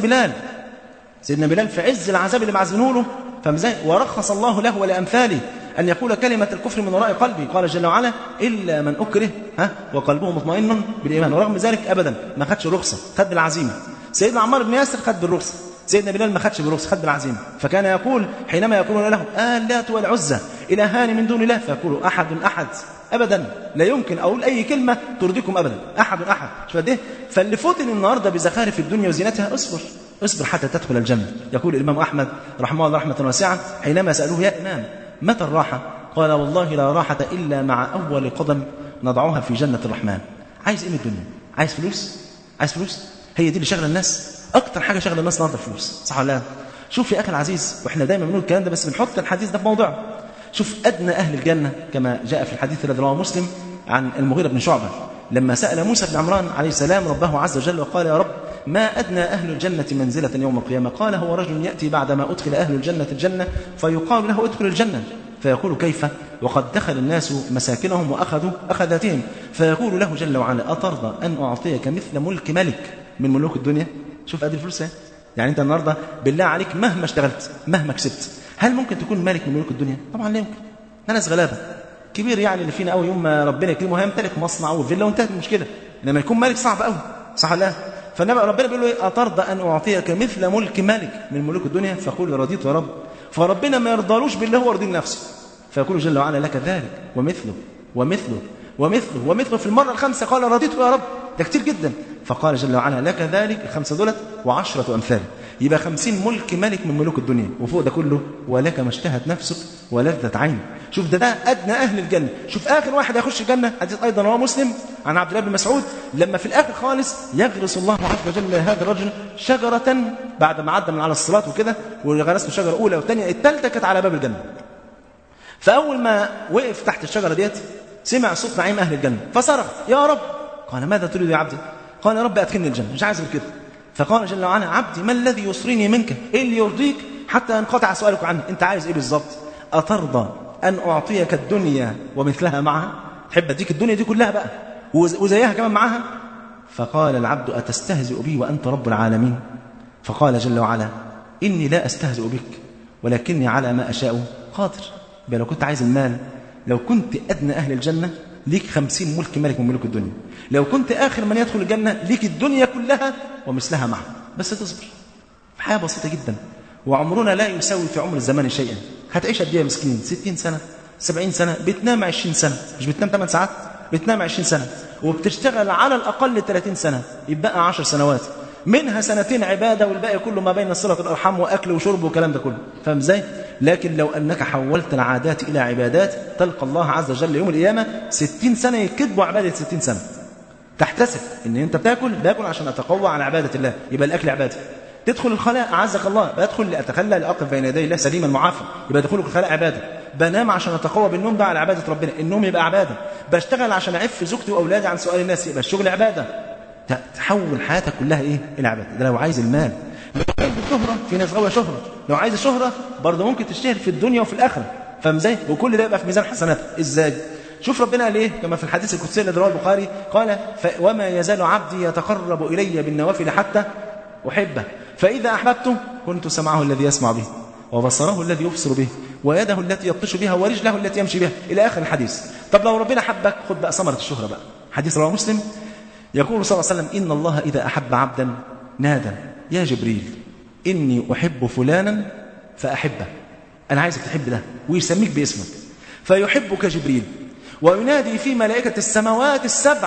بلال في عز العذاب اللي معزنوا له ورخص الله له ولأمثاله أن يقول كلمة الكفر من وراء قلبي، قال جل وعلا إلا من أكره وقلبه مطمئن بالإيمان، ورغم ذلك أبدا ما خدش رخصة، خد بالعزيمة. سيدنا عمار بن ياسر خد بالرخصة، سيدنا بلال ما خدش بالرخصة، خد بالعزيمة. فكان يقول حينما يقولون له اللات والعزى إلهان من دون الله، فيقول أحد أحد، أبدا لا يمكن أقول أي كلمة ترضيكم أبدا، أحد أحد. شو ده؟ فاللي فوتن النهاردة بزخارف الدنيا وزينتها اصبر حتى تدخل الجنة. يقول الإمام أحمد رحمه الله رحمة واسعة حينما سألوه يا إمام متى الراحة؟ قال والله لا راحة إلا مع أول قدم نضعوها في جنة الرحمن. عايز إيه من الدنيا؟ عايز فلوس؟ هي دي اللي شغل الناس، أكتر حاجة شغل الناس النهارده الفلوس، صح ولا لا؟ شوف يا أخي العزيز، وإحنا دايما بنقول الكلام ده بس بنحط الحديث ده في موضوعه. شوف أدنى أهل الجنة كما جاء في الحديث الذي رواه مسلم عن المغيرة بن شعبة لما سأل موسى بن عمران عليه السلام ربه عز وجل وقال يا رب ما أدنى أهل الجنة منزلة يوم القيامة؟ قال هو رجل يأتي بعدما أدخل أهل الجنة الجنة فيقال له ادخل الجنة، فيقول كيف وقد دخل الناس مساكنهم وأخذوا أخذاتهم، فيقول له جل وعلا أترضى أن أعطيك مثل ملك ملك من ملوك الدنيا؟ شوف قد الفلوس يعني أنت النهاردة بالله عليك مهما اشتغلت مهما كسبت هل ممكن تكون ملك من ملوك الدنيا؟ طبعا لا يمكن. ناس غلابة كبير يعني اللي فينا قوي يوم ما ربنا يكرمه هيمتلك مصنع وفيلا وانتهت المشكلة، انما يكون ملك صعب قوي، صح ولا لا؟ فالنبي ربنا بيقول له ايه؟ أترضى أن أعطيك مثل ملك ملك من ملوك الدنيا؟ فقول رضيت يا رب. فربنا ما يرضالوش بالله هو رضي نفسه، فيقول جل وعلا لك ذلك ومثله ومثله ومثله ومثله. في المرة الخامسة قال رضيت يا رب، ده كتير جدا. فقال جل وعلا لك ذلك الخمسة دولت و10 أمثال، يبقى 50 ملك ملك من ملوك الدنيا، وفوق ده كله ولك ما اشتهت نفسك ولذت عين. شوف ده أدنى أهل الجنة. شوف آخر واحد يخش الجنة، حديث أيضا رواه مسلم عن عبد الله بن مسعود، لما في الآخر خالص يغرس الله عز وجل هذا الرجل شجرة بعد ما عدى من على الصراط وكده، وغرس له شجرة أولى والثانية، الثالثة كانت على باب الجنة. فأول ما وقف تحت الشجرة ديت سمع صوت نعيم أهل الجنة فصرخ يا رب. قال ماذا تريد يا عبدي؟ قال يا رب أدخلني الجنة، مش عايز كده. فقال جل وعلا عبدي ما الذي يصريني منك؟ إيه اللي يرضيك حتى انقطع سؤالك عني؟ أنت عايز إيه بالظبط؟ أترضى أن أعطيك الدنيا ومثلها معها؟ تحب أديك الدنيا دي كلها بقى وزيها كمان معها؟ فقال العبد أتستهزئ بي وأنت رب العالمين؟ فقال جل وعلا إني لا أستهزئ بك ولكني على ما أشاء قادر. بل لو كنت عايز المال، لو كنت أدنى أهل الجنة ليك 50 ملك ملك من ملوك الدنيا، لو كنت آخر من يدخل الجنة ليك الدنيا كلها ومثلها معها، بس تصبر. حياة بسيطة جدا، وعمرنا لا يساوي في عمر الزمان شيئا. هتعيش قد ايه يا مسكين؟ 60 سنة 70 سنة، بتنام 20 سنة، مش بتنام 8 ساعات، بتنام 20 سنة، وبتشتغل على الأقل 30 سنة، يبقى 10 سنوات، منها 2 عبادة والباقي كله ما بين صلة الأرحام وأكل وشرب والكلام ده كله. فاهم ازاي؟ لكن لو أنك حولت العادات إلى عبادات تلقى الله عز وجل يوم القيامة 60 سنة يكتبوا عبادة 60 سنة. تحتسب ان انت باكل عشان اتقوى على عبادة الله، يبقى الاكل عبادة. تدخل الخلاء اعزك الله، بدخل لاتخلى لاقف بين يدي الله سليما معافى، يبقى دخولك الخلاء عبادة. بنام عشان اتقوى بالنوم ده على عبادة ربنا، النوم يبقى عبادة. بشتغل عشان اعف زوجتي واولادي عن سؤال الناس، يبقى الشغل عبادة. تحول حياتك كلها ايه؟ الى عبادة. ده لو عايز المال. لو عايز الشهرة، في ناس غاوية شهرة، لو عايز الشهرة برضه ممكن تشتهر في الدنيا وفي الاخرة. فاهم ازاي؟ وكل ده يبقى في ميزان حسناتك. ازاي؟ شوف ربنا قال ايه كما في الحديث القدسي الذي رواه البخاري، قال وما يزال عبدي يتقرب الي بالنوافل حتى احبه، فاذا احببته كنت سمعه الذي يسمع به وبصره الذي يبصر به ويده التي يبطش بها ورجله التي يمشي بها، الى اخر الحديث. طب لو ربنا حبك، خد بقى ثمرة الشهرة بقى. حديث رواه مسلم، يقول صلى الله عليه وسلم ان الله اذا احب عبدا نادى يا جبريل اني احب فلانا فاحبه. انا عايزك تحب ده، ويسميك باسمك، فيحبك جبريل وينادي في ملائكة السماوات ال7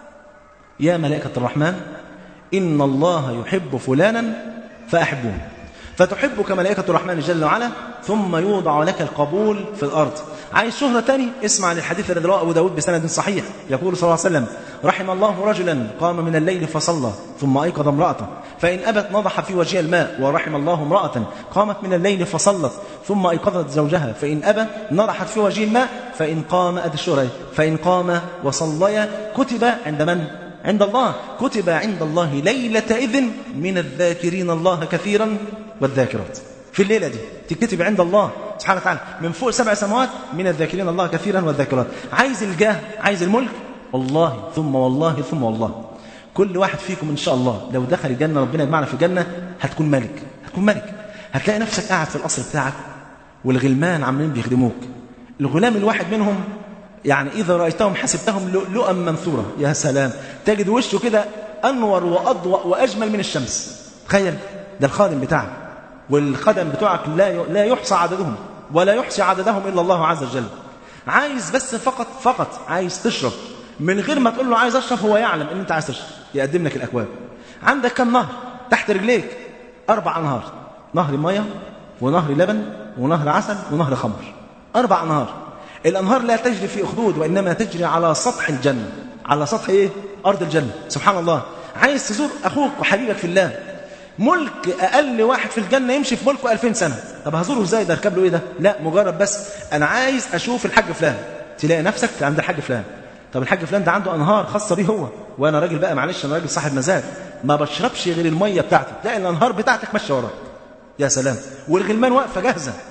يا ملائكة الرحمن إن الله يحب فلانا فأحبوه، فتحبك ملائكة الرحمن جل وعلا، ثم يوضع لك القبول في الأرض. عايز شهرة تاني؟ اسمع للحديث الذي رواه أبو داود بسند صحيح، يقول صلى الله عليه وسلم رحم الله رجلا قام من الليل فصلى ثم أيقظ امرأته فإن أبت نضح في وجهها الماء، ورحم الله امرأة قامت من الليل فصلت ثم أيقظت زوجها فإن أبى نضحت في وجه الماء، فإن قام فإن قام وصليا كتب عند من؟ عند الله. كتب عند الله ليلة إذن من الذاكرين الله كثيرا والذاكرات. في الليلة دي تكتب عند الله سبحانه وتعالى من فوق 7 سماوات من الذاكرين الله كثيرا والذاكرات. عايز الجاه، عايز الملك، والله ثم والله ثم والله كل واحد فيكم إن شاء الله لو دخل الجنة، ربنا يجمعنا في الجنة، هتكون ملك، هتكون ملك. هتلاقي نفسك قاعد في القصر بتاعك والغلمان عاملين بيخدموك. الغلام الواحد منهم يعني إذا رأيتهم حسبتهم لؤلؤا منثورا. يا سلام، تجد وشه كده أنور وأضوأ وأجمل من الشمس. تخيل، ده الخادم بتاعك، والخدم بتوعك لا يحصى عددهم ولا يحصي عددهم إلا الله عز وجل. عايز بس فقط عايز تشرب، من غير ما تقول له عايز أشرب هو يعلم إن أنت عايز تشرب، يقدم لك الأكواب. عندك كم نهر تحت رجليك؟ 4 أنهار، نهر مياه ونهر لبن ونهر عسل ونهر خمر. 4 أنهار. الأنهار لا تجري في أخدود، وإنما تجري على سطح الجنة، على سطح إيه؟ أرض الجنة. سبحان الله. عايز تزور أخوك وحبيبك في الله، ملك أقل واحد في الجنة يمشي في ملكه 2000 سنة. طب هزوره إزاي؟ ده اركب له إيه ده؟ لا، مجرد بس أنا عايز أشوف الحاج فلان، تلاقي نفسك عند الحاج فلان. طب الحاج فلان ده عنده أنهار خاصة بيه هو، وأنا راجل بقى معلش، أنا راجل صاحب مزاج ما بشربش غير المية بتاعتي، تلاقي الأنهار بتاعتك ماشية وراك. يا سلام، والغلمان واقفة جاهزة.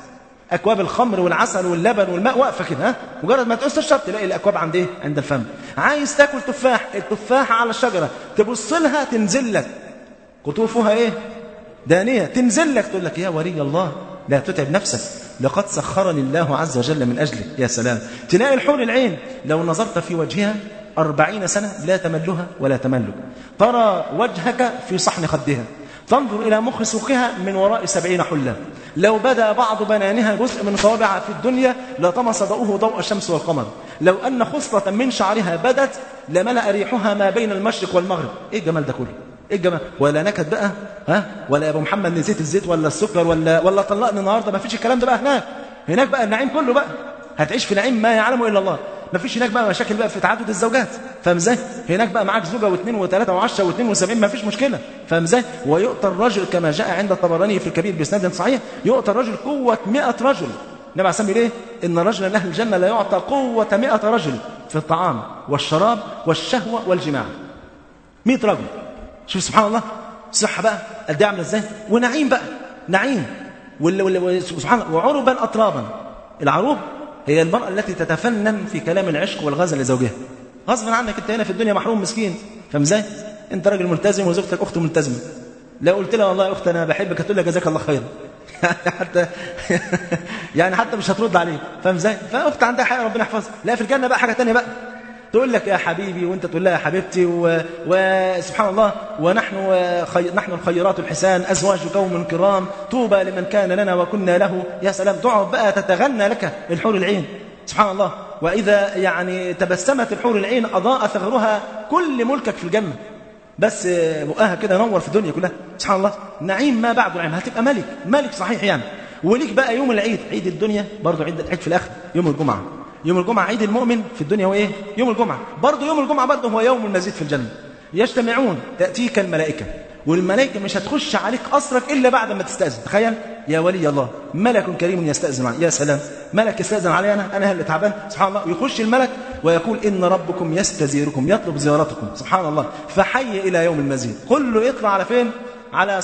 أكواب الخمر والعسل واللبن والماء واقفة كده، مجرد ما تقص تشرب تلاقي الأكواب عند إيه؟ عند الفم. عايز تاكل تفاح، التفاحة على الشجرة، تبص لها تنزل لك قطوفها إيه؟ دانية، تنزل لك تقول لك يا ولي الله لا تتعب نفسك، لقد سخرني الله عز وجل من أجلك. يا سلام. تلاقي الحور العين لو نظرت في وجهها 40 سنة لا تملها ولا تملك، ترى وجهك في صحن خدها، تنظر إلى مخ سوقها من وراء 70 حلة، لو بدا بعض بنانها جزء من صوابعها في الدنيا لطمس ضوءه ضوء الشمس والقمر، لو أن خصلة من شعرها بدت لملأ ريحها ما بين المشرق والمغرب. إيه الجمال ده كله؟ إيه الجمال؟ ولا نكد بقى، ولا يا أبو محمد نسيت الزيت ولا السكر ولا طلقني النهارده، ما فيش الكلام ده بقى. هناك بقى النعيم كله بقى، هتعيش في نعيم ما يعلمه إلا الله. ما فيش هناك بقى مشاكل بقى في تعدد الزوجات، فاهم ازاي؟ هناك بقى معاك زوجه واثنين وثلاثه و10 و72 ما فيش مشكله، فاهم ازاي؟ ويؤتى الرجل كما جاء عند الطبراني في الكبير باسناد صحيح، يؤتى الرجل قوه 100 رجل. النبي عليه الصلاه والسلام ان رجلا من اهل الجنه لا يعطى قوه 100 رجل في الطعام والشراب والشهوه والجماع. 100 رجل. شوف سبحان الله، صحه بقى قد ايه عامله ازاي، ونعيم بقى، نعيم سبحان الله. وعربا اطرابا. العروب هي المرأة التي تتفنن في كلام العشق والغزل لزوجها، غصبا عنك انت هنا في الدنيا محروم مسكين، فاهم ازاي؟ انت راجل ملتزم وزوجتك اخت ملتزمه، لو قلت لها والله يا اخت انا بحبك هتقول لك جزاك الله خيرا يعني حتى مش هترد عليك، فاهم ازاي؟ فاخت عندها حق ربنا يحفظها. لا في الجنه بقى حاجه ثانيه بقى، تقول لك يا حبيبي وانت تقول لها يا حبيبتي، وسبحان الله ونحن نحن الخيرات الحسان أزواج قوم كرام طوبى لمن كان لنا وكنا له. يا سلام، تقعد بقى تتغنى لك الحور العين سبحان الله. وإذا يعني تبسمت الحور العين أضاء ثغرها كل ملكك في الجنة، بس بقاها كده نور في الدنيا كلها سبحان الله. نعيم ما بعد نعيم، هتبقى ملك صحيح يعني. وليك بقى يوم العيد، عيد الدنيا برضو عيد في الآخر، يوم الجمعة. يوم الجمعة عيد المؤمن في الدنيا هو إيه؟ يوم الجمعة. برضو يوم الجمعة برضو هو يوم المزيد في الجنة. يجتمعون، تأتيك الملائكة، والملائكة مش هتخش عليك قصرك إلا بعد ما تستأذن. تخيل يا ولي الله، ملك كريم يستأذن معي. يا سلام، ملك يستأذن علي أنا اللي تعبان سبحان الله. يخش الملك ويقول إن ربكم يستزيركم، يطلب زيارتكم سبحان الله. فحي إلى يوم المزيد. كله يطلع على فين؟ على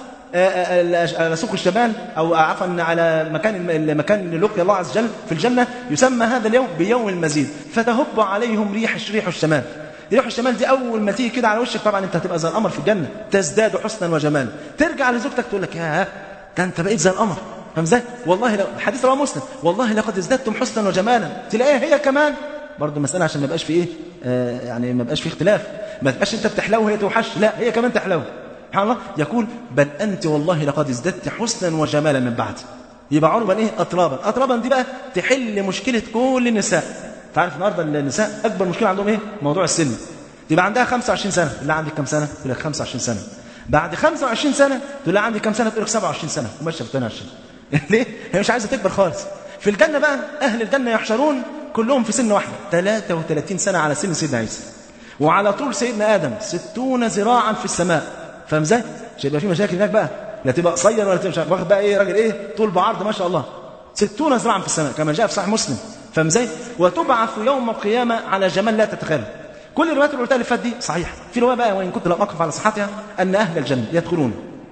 سوق الشمال، أو عفوا على مكان اللي لقي الله عز وجل في الجنة، يسمى هذا اليوم بيوم المزيد. فتهب عليهم ريح الشمال. ريح الشمال دي أول ما تيجي كده على وشك طبعا أنت هتبقى زي القمر في الجنة، تزداد حسنا وجمالا. ترجع لزوجتك تقول لك يا ده أنت بقيت زي القمر، فاهم ازاي؟ والله لو حديث رواه مسلم، والله لقد ازددتم حسنا وجمالا. تلاقيها هي كمان برضه مسألة عشان ما يبقاش في إيه يعني ما يبقاش في اختلاف، ما تبقاش أنت بتحلو وهي توحش، لا هي كمان تحلو سبحان الله. يقول بل أنت والله لقد ازددت حسنا وجمالا من بعد. يبقى عربا إيه؟ أطرابا دي بقى تحل مشكلة كل النساء. تعرف النهارده النساء أكبر مشكلة عندهم إيه؟ موضوع السن. يبقى عندها 25 سنة، تقول لها عندك كم سنة؟ تقول لك 25 سنة. بعد 25 سنة تقول لها عندك كم سنة؟ تقول لك 27 سنة، وماشية في 22. ليه؟ هي مش عايزة تكبر خالص. في الجنة بقى أهل الجنة يحشرون كلهم في سن واحدة، 33 سنة على سن سيدنا عيسى، وعلى طول سيدنا آدم 60 ذراعا في السماء. فاهم ازاي؟ مش هيبقى في مشاكل هناك بقى، لا تبقى قصير ولا تبقى واخد بقى ايه راجل ايه طول بعرض ما شاء الله. 60 ذراعا في السماء كما جاء في صحيح مسلم. فاهم ازاي؟ وتبعث يوم القيامة على جمال لا تتخيل. كل الروايات اللي قلتها اللي فاتت دي صحيح. في روايه بقى وان كنت لم اقف على صحتها ان اهل الجنه يدخلون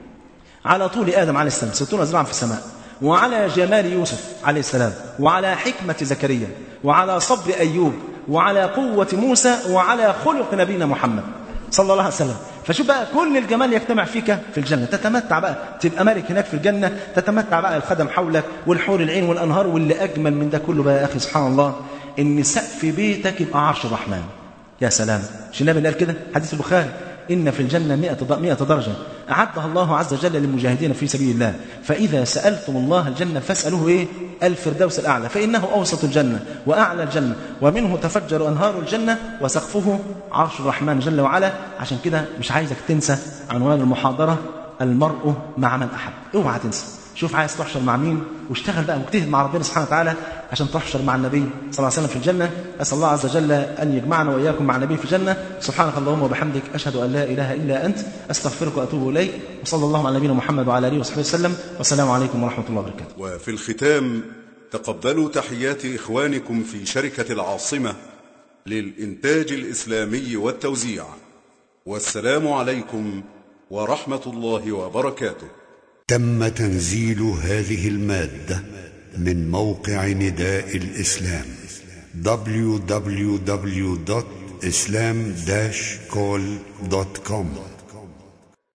على طول ادم عليه السلام 60 ذراعا في السماء، وعلى جمال يوسف عليه السلام، وعلى حكمه زكريا، وعلى صبر ايوب، وعلى قوه موسى، وعلى خلق نبينا محمد صلى الله عليه وسلم. فشوف بقى كل الجمال يجتمع فيك في الجنة، تتمتع بقى، تبقى ملك هناك في الجنة، تتمتع بقى الخدم حولك والحور العين والأنهار. واللي أجمل من ده كله بقى يا أخي سبحان الله إن سقف بيتك يبقى عرش الرحمن. يا سلام، مش النبي قال كده حديث البخاري إن في الجنة 100 درجة أعدها الله عز وجل للمجاهدين في سبيل الله، فإذا سألتم الله الجنة فاسألوه إيه؟ الفردوس الأعلى، فإنه أوسط الجنة وأعلى الجنة، ومنه تفجر أنهار الجنة، وسقفه عرش الرحمن جل وعلا. عشان كده مش عايزك تنسى عنوان المحاضرة: المرء مع من أحب. اوعى تنسى. شوف عايز تحشر مع مين، واشتغل بقى واجتهد مع ربنا سبحانه وتعالى عشان تحشر مع النبي صلى الله عليه وسلم في الجنة. أسأل الله عز وجل أن يجمعنا وإياكم مع النبي في الجنة. سبحانك اللهم وبحمدك، أشهد أن لا إله إلا أنت، أستغفرك وأتوب إليك. وصلى الله على نبينا محمد وعلى آله وصحبه وسلم، والسلام عليكم ورحمة الله وبركاته. وفي الختام تقبلوا تحيات إخوانكم في شركة العاصمة للإنتاج الإسلامي والتوزيع، والسلام عليكم ورحمة الله وبركاته. تم تنزيل هذه المادة من موقع نداء الإسلام www.islam-call.com